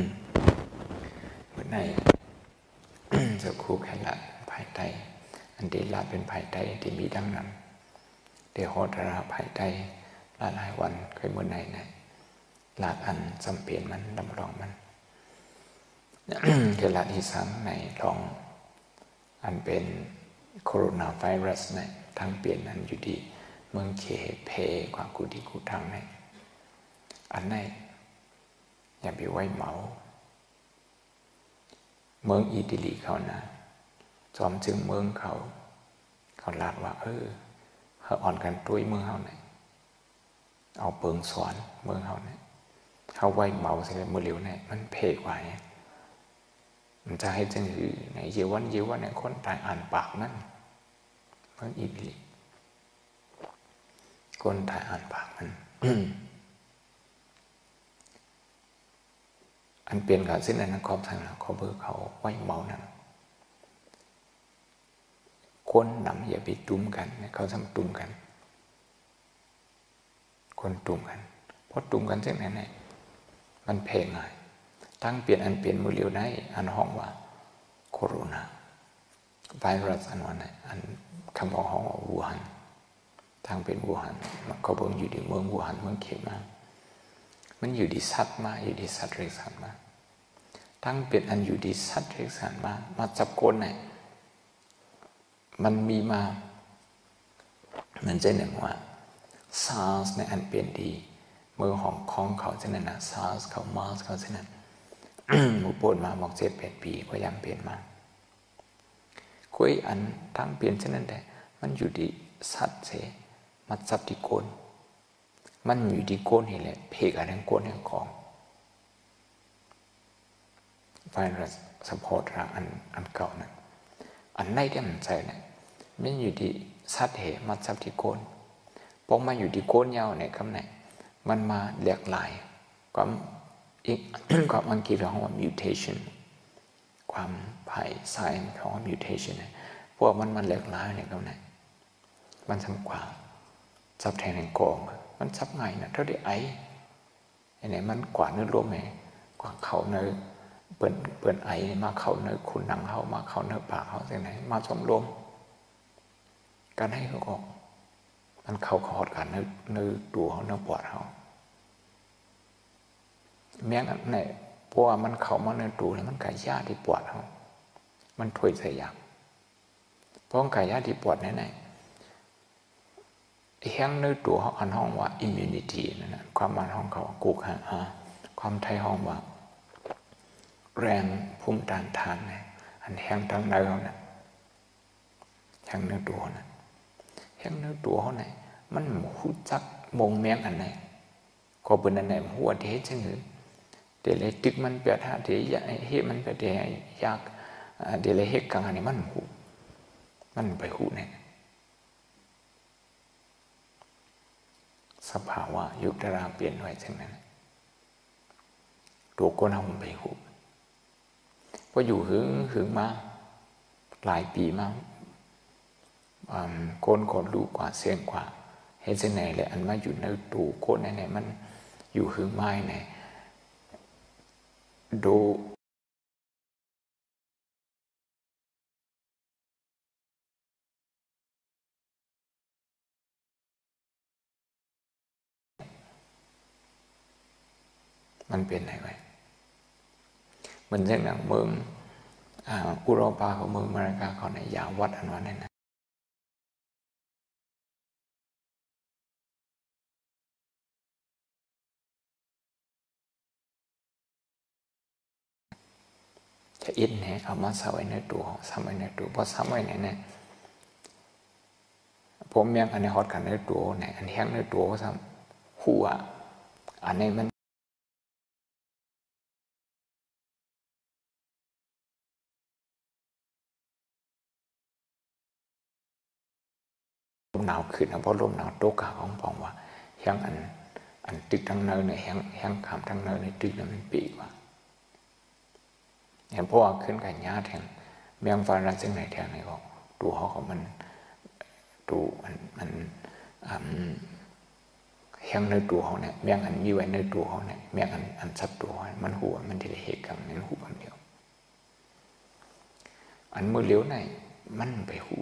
วันไหนจะคู่แค่ละภายใต้อันที่ละเป็นภายใต้ที่มีดังนั้นเดี๋ยวหดราภายใต้ละหลายวันเคยเมื่อไหนนะหลักอันจำเป็นมันดำรงมันเดี๋ยวละที่3ในลองอันเป็นโคโรนาไวรัสนะทั้งเปลี่ยนอันอยู่ดีเมืองเคเพกว่ากูดีกูทางนะอันไหนอย่าไปไว้เมาเมืองอิตาลีเขานะจอมจึงเมืองเขาลาดว่าเขาอ่อนกันตุ้ยเมืองเขาเนี่ยเอาเปิงสอนเมืองเขาเนี่ยเขาไว้เมาเสร็จเมื่อเร็วเนี่ยมันเพกว่าเนี่ยมันจะให้จังหือในเยวันเนี่ยคนตายอ่านปากนั่นเมืองอิตาลีคนตายอ่านปากมัน อันเปลี่ยนกับสิ้นนั้นครอบทางนะเขาเบอร์เขาไว้เมานั่นคนนำอย่าไปตุ้มกันเขาทำตุ้มกันคนตุ้มกันเพราะตุ้มกันเช่นนั้นเนี่ยมันเพลงไงตั้งเปลี่ยนอันเปลี่ยนมือเร็วได้อันห้องว่าโคโรนาไวรัสอันวันไหนอันคำบอกห้องว่าวูฮันทางเป็นวูฮันเขาบอกอยู่ที่เมืองวูฮันเมืองเขมามันอยู่ที่สัตว์มาอยู่ที่สัตว์เรียกสัตว์มาตั้งเป็นอันอยู่ที่สัตว์เรียกสัตว์มาจับคนไหนมันมีมามันจะหนึ่งว่าซาร์สในอันเป็นดีเมืองของของเขาจะนั่นนะซาร์สเขามาร์สเขาจะนั่นหมู่ปนมาบอก7-8 ปีพยายามเปลี่ยนมาคุยอันตั้งเปลี่ยนเช่นนั้นแต่มันอยู่ที่สัตว์เสมาจับที่โกนมันอยู่ที่โกนนี่แหละเพกอะไรโกนเนี่ยของไวรัสสปอร์ตระอันเก่านั้นอันไหนที่มันใช่เนี่ยมันอยู่ที่สัตว์เหมาจับที่โกนพอมาอยู่ที่โกนยาวเนี่ยคำไหนมันมาหลากหลายความอีกความอังกฤษของว่า mutation ความภายไซน์ของว่า mutation เนี่ยพวกมันหลากหลายเนี่ยคำไหนมันทำกว่าจับแทนแห่งกองมันจับง่ายนะเท่าที่ไอ้ไหนมันกว่าเนื้อรวมไงกว่าเขาเนื้อเปิ่นไอมาเขาเนื้อคุณหนังเขามาเขาเนื้อปากเขาจากไหนมาสมรวมการให้เขาออกมันเขาขอดกันเนื้อตัวเขาเนื้อปอดเขาแม้กันไหนเพราะว่ามันเขามาเนื้อตัวแล้วมันกายญาติที่ปวดเขามันถอยใส่ยางเพราะกายญาติที่ปวดไหนแห้งเนื้อตัวเขาอันห้องว่า immunity นั่นนะความมันห้องเขากูกหาความไทยห้องว่าแรงภูมิต้านทานเนี่ยอันแห้งทั้งเนื้อเนี่ยแห้งเนื้อตัวนะแห้งเนื้อตัวเขาเนี่ยมันหูจักมงแมงอันไหนก็เป็นอันไหนหัวเทศจังเลยเดี๋ยวเลยตึกมันเปียดหาเดี๋ยวเฮมันเปียดยากเดี๋ยวเลยเฮกังอันนี้มันหูมันไปหูเนี่ยสภาวะยุคตารางเปลี่ยนไว้จังนั้นตัวก้นเอาไปหูพออยู่หึงมาหลายปีมาโกนก่อนลูกกว่าเสียงกว่าเห็นเส้นไหนเลยอันมาอยู่ในตูโกนไหนมันอยู่หึงไม้ไหนดูมันเป็นไงไว้มันเช่นอย่างเมืองอุโรปาของเมืองอเมริกาเขาในยาวัดอันนั้นนะจะอินเนี่ยเอามาใส่ไว้ในตัวซ้ำไว้ในตัวพอซ้ำไว้เนี่ยผมยังอันนี้ฮอตกันในตัวเนี่ยอันแห้งในตัวก็ซ้ำหัวอันนี้มันลมหนาวขึ้นนะเพราะลมหนาวโตกาของปองว่าแห้งอันตึกทั้งเนินเนี่ยแห้งขามทั้งเนินในตึกนั้นมันปีกว่าอย่างพวกขึ้นกันยาแทงเมียงฟ้ารันซึ่งไหนแทงไหนก็ตัวเขาของมันตัวมันแห้งในตัวเขาเนี่ยเมียงอันมีไว้ในตัวเขาเนี่ยเมียงอันซับตัวมันหัวมันที่เหตุกันในหูอันเดียวอันมือเลี้ยวไหนมันไปหู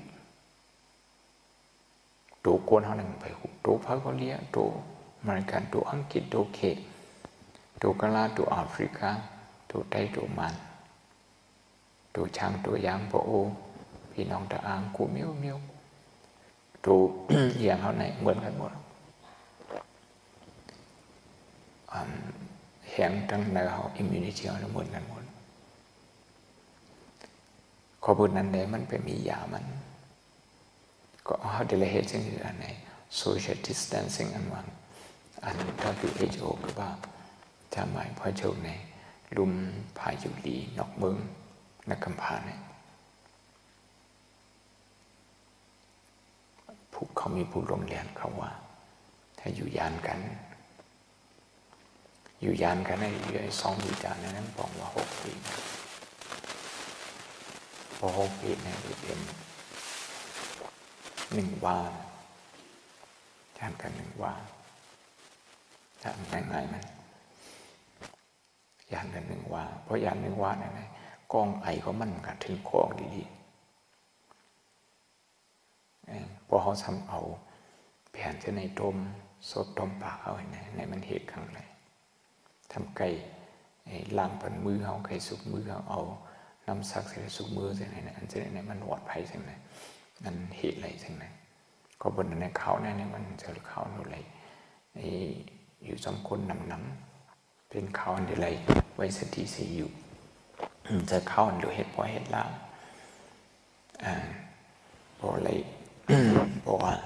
ตัวโกนเขาเนี่ยมันไปหูตัวพาโกเลียตัวอเมริกันตัวอังกฤษตัวเคตัวกะลาตัวแอฟริกาตัวไทยตัวมันตัวช้างตัวยางโปโอพี่น้องตะอางกูเมียวตัวอย่างเขาไหนเหมือนกันหมดแข็งทั้งในเขาอิมมูนิตี้เขาเหมือนกันหมดขอบนนั้นเลยมันไปมียามันก็เขาเดลเหตุซึ่งคืออันไหน social distancing อันวังอัน WHO ก็ว่าจะหมายพอโชคในลุมพายุลีนอกเมืองนักกำพร้าเนี่ยผู้เขามีผู้ลงเรียนเขาว่าถ้าอยู่ยานกันในอยู่2 อยู่ยานนั้นบอกว่า6 ปีพอ6 ปีเนี่ยเป็น1 วายานกัน1 วาทำง่ายๆมันยานกัน1 วาเพราะยาน1 วาเนี่ยกองไอเขามันกันถึงกองดีๆพอเขาทำเอาแผ่นจะในต้มสดต้มปากเอาในมันเหตุครั้งไรทำไก่ล้างผันมือเขาไก่สุกมือเขาเอาน้ำซักใส่สุกมือใส่ไหนอันจะไหนมันหวดไผ่ใส่ไหนมันเหตุอะไรใส่ไหนก็บนในเขาเนี่ยมันจะเขาหนูอะไรอยู่2 คนน้ำเป็นเขาอันเดียวไรไว้สติสีอยู่จะเข้าหรือเหตุเพราะเหตุล่างเพราะอะไรเพราะว่า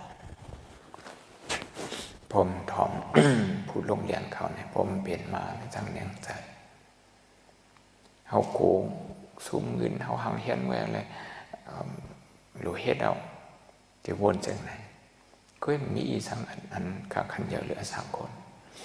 ผมทอมผู้ลงเรียนเขาเนี่ยผมเปลี่ยนมาจังเนียงใจเขาโกงซุ่มเงินเขาหังเฮียนไว้อะไรหรือเหตุเอาจะวนจังไหนก็มีอีสังอันขันเดียวเหลือ3 คน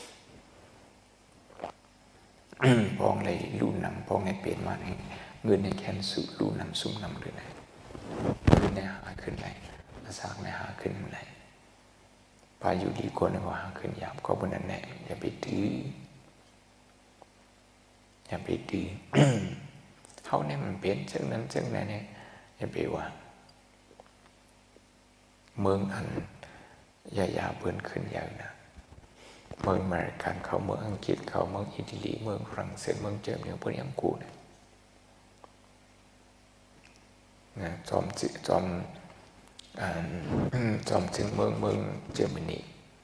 พองเลยลู่นำพองเลยเปลี่ยนมาในเงินในแคนสุลู่นำซุ่มนำหรือไงเงินในหาขึ้นไรมาสร้างในหาขึ้นไรพายุดีกว่าในว่าหาขึ้นยามก็บนนั้นแหละอย่าไปถืออย่าไปดื้อ เขาเนี่ยมันเป็นเช่นนั้นเช่นนั้นเนี่ยอย่าไปว่าเมืองอันยาเบิ่นขึ้นยาวนะเมืองอเมริกันเขาเมืองอังกฤษเขาเมืองอิตาลีเมืองฝรั่งเศสเมืองเจอร์มันพวกนี้ยังกูเนี่ยนะจอมถึงเมืองเยอรมนี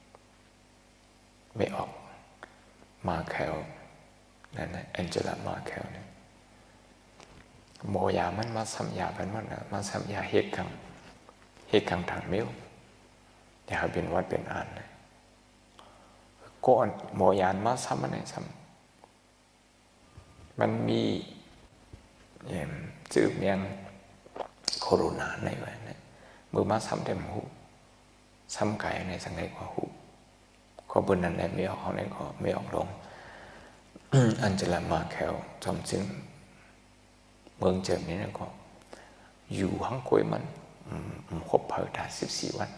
ไม่ออกมาแคลนั่นนะแองเจล่ามาแคลเนี่ยโมยามันมาสัมยาเป็นว่านะมาสัมยาเหตุกังทางเมียวอย่าเป็นวัดเป็นอ่านเลยก่อนโมยานมาสัมมันเนี่ยสัมมันมีจืดเมียงโคโรนาในวันนี้มือมาซ้ำเต็มหูซ้ำไก่ในสังเกตกว่าหูก็บนนั้นแหละไม่ออกเขาในก็ไม่ออกลง อันเจล่ามาแคลจอมซึ่งเมืองเจอนี้นะก็อยู่ห้างกล้วยมันครบเผยได้14 วัน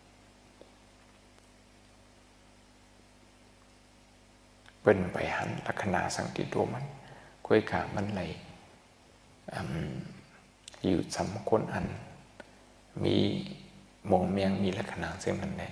เป็นไปหันลักษณะสังติตัวมันกล้วยขามันไหลอยู่สำคนอันมีมองเมียงมีลักษณะซึ่งมันได้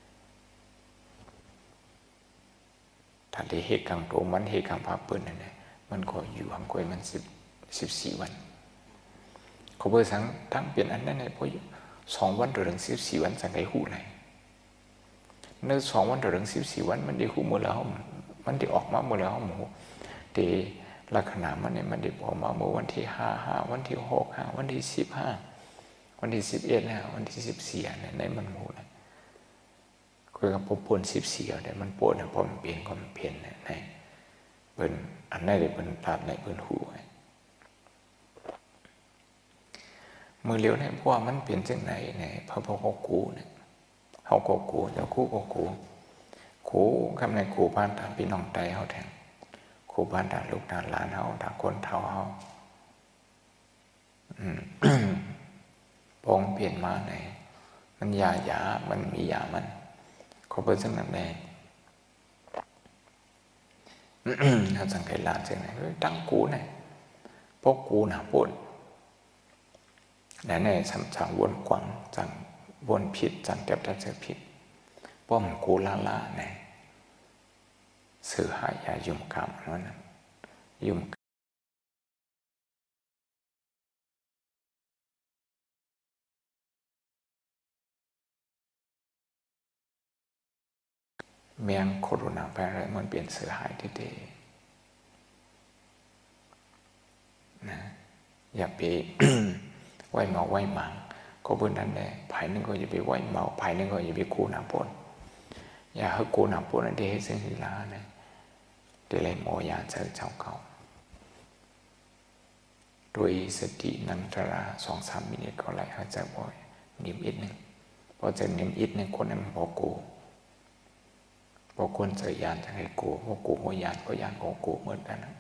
ถ้าได้เหตุกังโตมันเหตุกังพาเปิ้ลนั่นแหละมันก็อยู่ห้างกล้วยมัน14 วันเขาเบอร์สังตั้งเปลี่ยนอันนั้นเลยเพราะ2 วันถึง14 วันสังไกหูไหนเนื้อ2 วันถึง14 วันมันได้หูเมื่อแล้วมันได้ออกมาเมื่อแล้วหมูแต่ลักษณะมันเนี่ยมันได้ออกมาเมื่อวันที่5วันที่6วันที่15วันที่11นะวันที่14เนี่ยในมันหมูนะคุยกับพวกปน14เนี่ยมันปนนะพอมันเปลี่ยนก็มันเปลี่ยนเนี่ยในเปิ้นอันไหนได้เปิ้นตาดในเปิ้นหูมือเลี้ยวเนี่ยเพราะว่ามันเปลี่ยนจังไหนเนี่ยพระเขากูเนี่ยเขาก็กูเจ้าคู่ก็กูคำในกูบ้านตามพี่น้องไตเขาแทงกูบ้านตาลูกตาหลานเขาตาคนเท่าเขาปองเปลี่ยนมาไหนมันยามันมียามันเขาเป็นจังนั้นแน่เขาสังเกตหลานจังไหนตั้งกูเนี่ยพวกกูหนาปนและในสั่งวนกวางสั่งวนผิดสั่งเก็บแต่เจอผิดป้อมกูล่าเนี่ยสื่อหายายุ่มกรรมนั้นยุ่มเมียงโคโรนาไปอะไรมันเปลี่ยนสื่อหายที่ดีนะอย่าไป ไหวเมาไหวหมังก็เบื้องนั้นแหละภายนึงก็อย่าไปไหวเมาภายนึงก็อย่าไปกูหนาปนอย่าให้กูหนาปนนั่นเดี๋ยวให้เส้นหิลาเนี่ยเดี๋ยวเลยโมยาเจอเจ้าเก่าโดยสตินันทรา2-3 มินิก็ไหลหายใจบ่อยนิ่มอิดหนึ่งพอเจอนิ่มอิดเนี่ยคนนั้นมันบอกกูบอกคนเจอยานจะให้กูว่ากูโมยานก็ยานของกูเหมือนกันนะ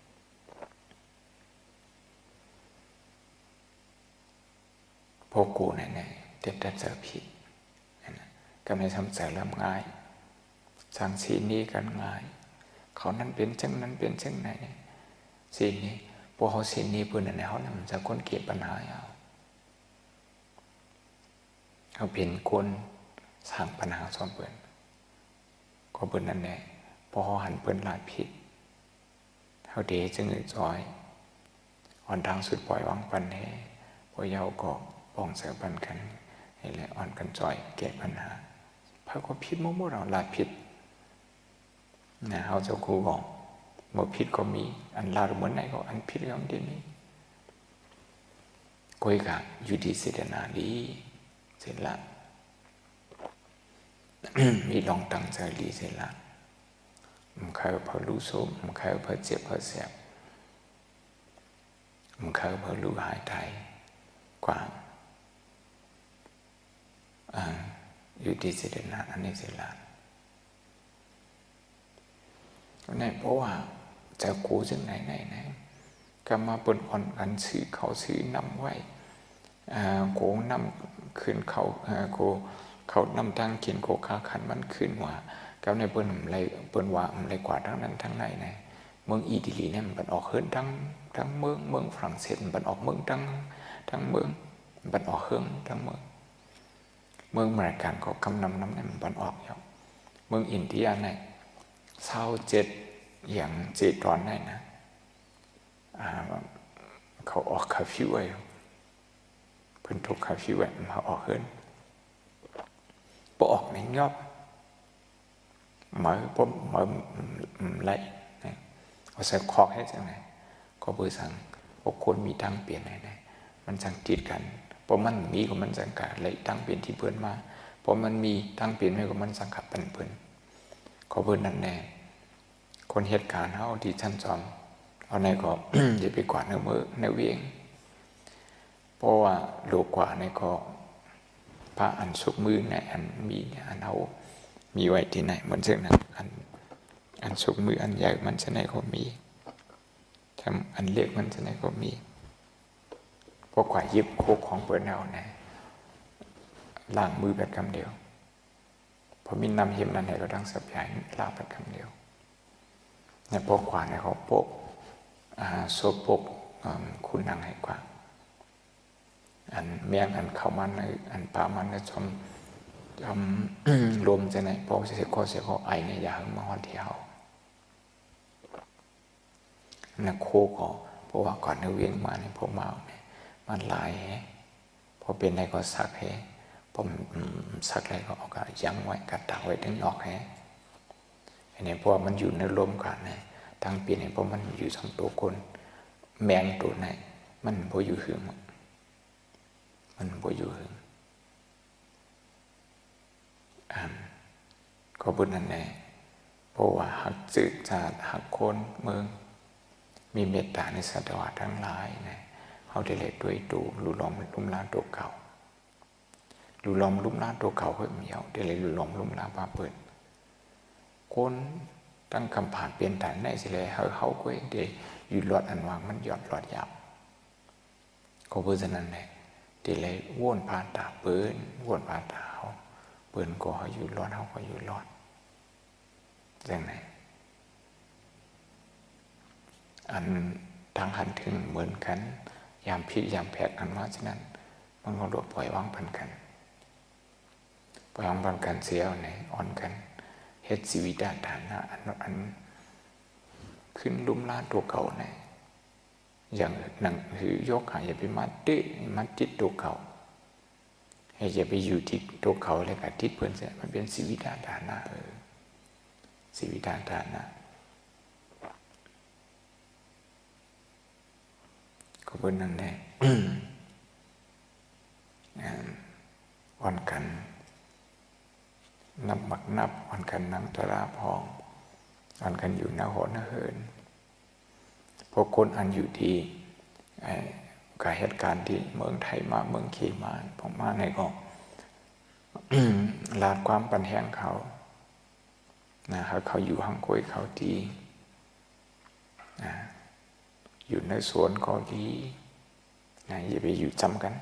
พวกกูเนี่ยเต็มแต่เจอผิดก็ไม่ทำเจอเริ่มง่ายสั่งสีนี้กันง่ายเขานั้นเป็นเช่นนั้นเป็นเช่นไหนสีนี้พวกเขาสีนี้เพื่อนในเขาเนี่ยมันจะคนเกลียดปัญหาเขาเป็นคนสร้างปัญหาซ้อนเพื่อนก็เพื่อนนั่นแหละพอเขาหันเพื่อนหลายผิดเขาเดจึงเงยจอยอ่อนทางสุดปล่อยวางปันให้พอเยาก็ป้องเสือปันกันให้แหละอ่อนกันจอยแก้ปัญหาพระก็ผิดมั่วเราหลายผิดนะเขาจะครูบอกเมื่อผิดก็มีอันลาเหมือนไหนก็อันผิดก็เดี๋ยวนี้ก็อีกอะอยู่ดีเสดนาดีเสร็จละ มีลองตั้งใจดีเสร็จละมันเคยพอรู้ส้มมันเคยพอเจ็บพอเสียบมันเคยพอรู้หายใจกว่าอยู่ดีเสดนาอันนี้เสร็จละนั่นเพราะว่าจะกูจึงไหนก็มาบนอ่อนกันซื้อเขาซื้อนำไว้โกนำขึ้นเขานำทางเขียนโกคาขันมันขึ้นว่ากับในเปิ้นอะไรเปิ้นว่าอะไรกว่าทั้งนั้นทั้งในมืองอิตาลีเนี่ยมันออกเฮิร์นทั้งเมืองฝรั่งเศสมันออกเมืองทั้งเมืองมันออกเฮิร์นทั้งเมืองอเมริกันก็กำนำเนี่ยมันออกอยู่เมืองอินเดียเนี่ย27อย่าง7 ตอนได้นะเขาออกคาฟิวไว้เพิ่นถูกคาฟิวไว้มาออกเฮิร์นบ่ออกในยอบmở lại này họ sẽ khó hết chẳng này có bữa rằng cóคนมีตั้งเปลี่ยนไหนมันสั่งติดกันเพราะมันมีก็มันสังกัดเลยตั้งเปลี่ยนที่เพื่อนมาเพราะมันมีตั้งเปลี่ยนไม่ก็มันสังกัดเป็นเพื่อนก็เพื่อนนั่นแน่คนเหตุการณ์เขาที่ท่านจอมเอาในก็ อย่าไปกวาดเนื้อมือเนื้อเวียงเพราะว่าโลกกว่าในก็พระอันสุกมือในอันมีอันเอามีไว้ที่ไหนมันซึ่งนั้นอันสุกมืออันใหญ่มันจะไหนก็มีทำอันเล็กมันจะไหนก็มีพวกกว่ายิบโคกของเปิดเอาเนี่ยล้างมือแบบคำเดียวพอมีน้ำเย็นนั่นไหนก็ดังสับใหญ่ล้างแบบคำเดียวเนี่ยพวกกว่าเนี่ยเขาโปกโซโปกคุณนางให้กว่าอันเมียงอันเข้ามันอันปลามันชมรวมจะไหนพอเสียข้อไอเนี่ยอย่าให้มาหอนเที่ยวนักโคก็เพราะว่าก่อนเนื้อเวียงมาเนี่ยพอมาเนี่ยมันลายพอเป็นอะไรก็สักให้พอสักอะไรก็เอากระยั้งไว้กระตากไว้ถึงออกให้อันนี้เพราะมันอยู่ในลมกันเนี่ยทั้งปีเนี่ยเพราะมันอยู่สองตัวคนแมงตัวไหนมันพออยู่หึงมันพออยู่หึงก็บุญนั่นแหละเพราะว่าหักจืดจาดหักโคนเมืองมีเมตตาในสัตว์ทั้งหลายนะเขาได้เลยด้วยตูลุล้อมลุ่มล้างตัวเก่าลุล้อมลุ่มล้างตัวเก่าเพิ่มเหี่ยวได้เลยลุล้อมลุ่มล้างปลาเปิดคนตั้งคำผ่านเปลี่ยนฐานได้สิเลยเขาก็เดี๋ยวอยู่หลอดอันวางมันหยอดหลอดหยาบก็เพื่อฉะนั้นเลยได้เลยว่นผ่านตาเปิดว่นผ่านตาเขาเปิดก็เขาอยู่หลอดเขาก็อยู่หลอดอย่างไรอันทางหันถึงเหมือนกันยามพิษยามแผดกันว่าฉะนั้นมันก็ปล่อยวางพันกันปล่อยวางพันกันเสียไหนอ่อนกันเฮ็ดชีวิตฐานะอันขึ้นลุ่มล้านตัวเก่าไหนอย่างหนังหือยกหายอย่าไปมัดติดตัวเก่าให้อย่าไปอยู่ที่ตัวเก่าเลยกับทิศเพื่อนเสียมันเป็นชีวิตฐานะชีวิตฐานะก็เป็นนั่นแหละวันกันนับหมักนับวันกันนั่งตราพองวันกันอยู่หน้าหอหน้าเหินพวกคนอันอยู่ดีกับเหตุการณ์ที่เมืองไทยมาเมืองเขมานผมมาในก็ลาดความปัญแห่งเขาเขาอยู่ห้างคุยเขาดีอยู่ในสวนก็ดีอย่าไปอยู่จำกัน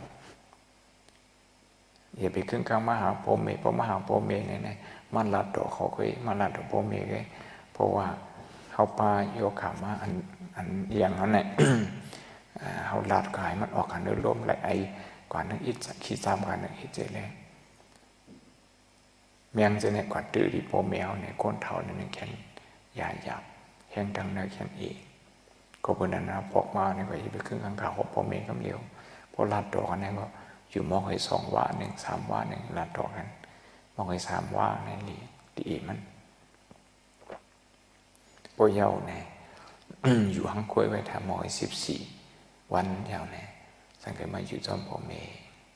อย่าไปขึ้นกลางมหาโพเมเพราะมหาโพเมเนี่ยมันลัดดอกเขาเคยมันลัดดอกโพเมเลยเพราะว่าเขาปาโยขามาอันอย่างนั้นเนี่ย เขาลัดกายมันออกกันเนื้อล้มไหลไอกว่านึกอิจขี้ซ้ำกันนึกอิจเจเลยเมียงจะเนี่ยกว่าตื้อที่โพเมลเนี่ยก้นเท่าเนี่ยแข็งหยาบแห้งดังเนื้อแข็งอีกก็เป็นนั้นนะพอกมาเนี่ยก็จะไปขึ้นข้างขาวพอเมย์กำเดียวพอลัดดอกกันเนี่ยก็อยู่มองให้2 ว่า 1 3 ว่า 1ลัดดอกกันมองให้3 ว่าในดีมันพอเยาเนี่ยอยู่ห้างคุยไว้ทำมองให้14 วันเยาเนี่ยสังเกตมาอยู่จอมพอเมย์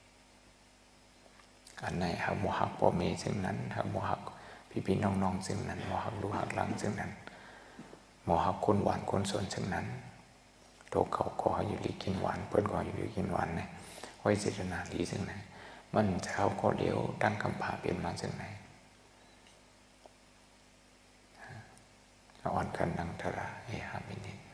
อันไหนหาโมหักพอเมย์ซึ่งนั้นหาโมหักพี่น้องซึ่งนั้นโมหักลูกหักหลังซึ่งนั้นหมอหักคนหวานคนส่วนเช่นนั้นโตเขาก็อยู่ดีกินหวานเพื่อนก็อยู่ดีกินหวานเนี่ยไว้เจตนาดีซึ่งไหนมันเช้าก็เลี้ยวตั้งคำพาเปลี่ยนมาซึ่งไหนอ่อนกันนังทราหามินิ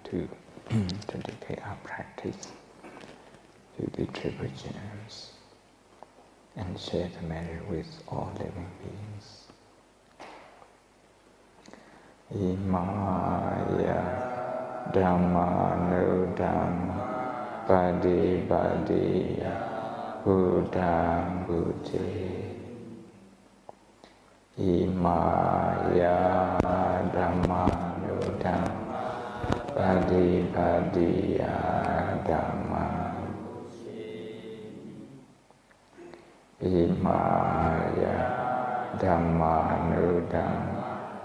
to dedicate our practice to the triple gems and share the merit with all living beings. Imaya Dhammanudhamma Padipadiya Buddham Buddhe. Imaya Dhammanudhamma Padipadiya Dhammam. Imaya Dhammanudhamma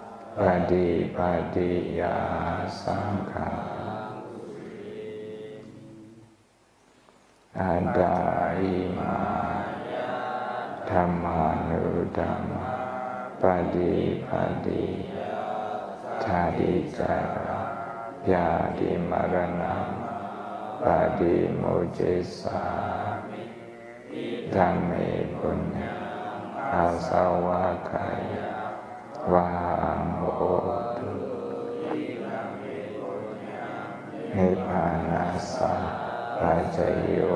Padipadiya Sangham. Adaimaya Dhammanudhamma Padipadiya Chadiccara Vyadi Maranam Padimujjesami Dhamme Punyam Asawakaya Vahamhotu Nippanasa Rajayo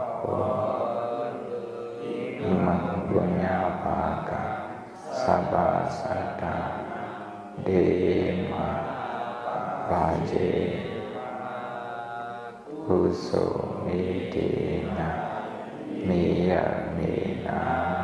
Imam Punyapaka Sabasata Dema Vaje Huso Midina Miya Mina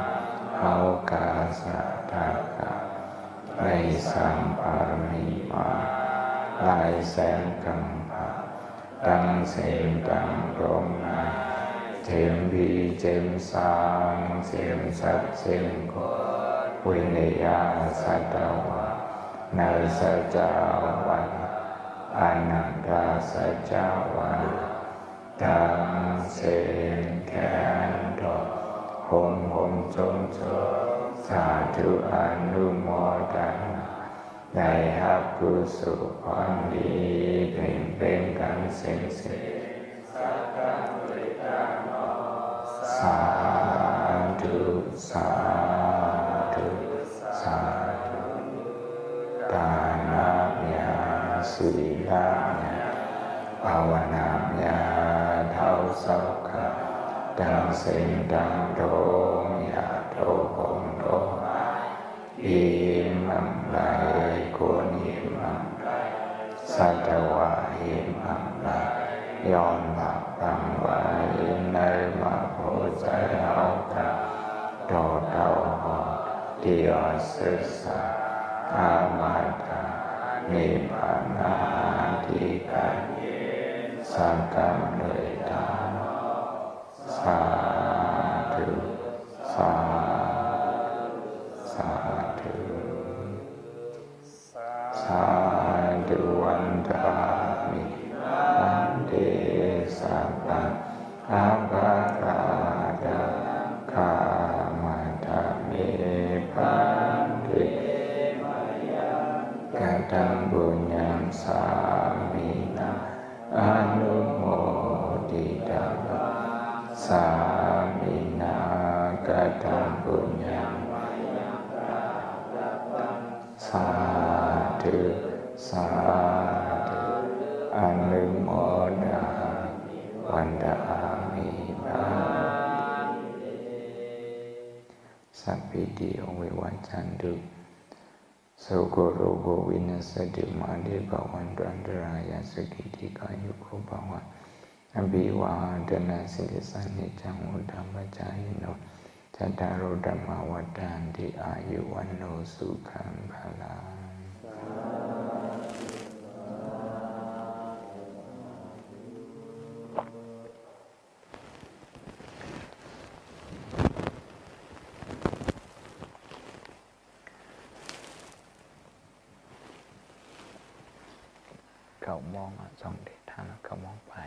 Aukasataka Lai Samparmima Lai Samkampa Đăng xem đăng rộng này Thêm vi chêm sang xem sát xem có Vinaya Satawa Nơi sa chào văn Ananda sa chào văn Đăng xem khen đọc Hùng hùng chôn chôn Sa thu Anumodana Đại hợp cư sự quan đi Bình bên cắn sinh sinh Sa thu Sa thu Sa thu Đà nạp nhà Sĩ la nhà Bảo nạp nhà Thao sọc khả Đăng sinh đăng đô nhà đô hồn đô Im âm lại cuốn im âm lại Sát hòa im âm lại Yon bạc bằng vài nơi mà phổ giải hậu cả Đồ đau họ Điều sư xa Amata Nibbana Đi cả Sa cam nơi đá Sa thu Sa Sadhuandami Vande Sabbam Abhagada Kamadame Bhante Gadam Bunyam Samina Anumodidava Samina Gadam Bunyam Sadhu Sadhu Anumodha Vandami Bhante Sapphidiyo Vivachantu Sogoro Govinasadu Madhibhavandrandharaya Sakhitikayuko Bhava Abhivadana Siddhisannicang Uddhamacayino Cattaro Dhamma Vaddhanti Ayuvanno Sukham Bhalang. Cậu mong ở trong để tham cậu mong phải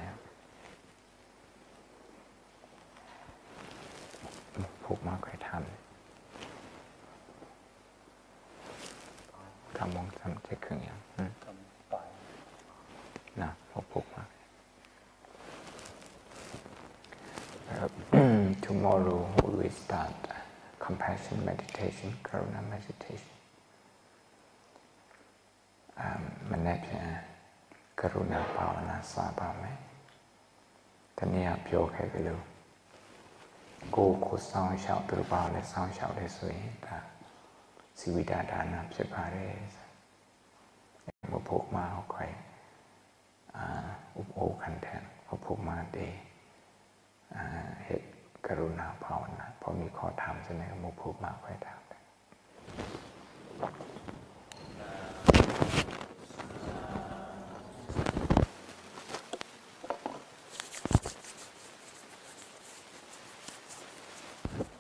phục mà phải tham cậu mong tham sẽ khởi nhận nào phục mà tomorrow we will start compassion meditation, karuna meditation. มันแน่ใจรุณาภาวนาสาบาไหมท่านนี้ပြောခဲ့ပြီလို့ကိုစောင်းရှောက်သူတို့ဘာလဲစောင်းရှောက်တယ်ဆိုရင်ဒါဇီဝိတဒါနဖြစ်ပါတယ်မဖို့မှာခွဲอุปโภคันแทนพระภูมิเดเหตุกรุณาภาวนาพอมีข้อธรรมใช่ไหมมุภูมิมาค่อยทำ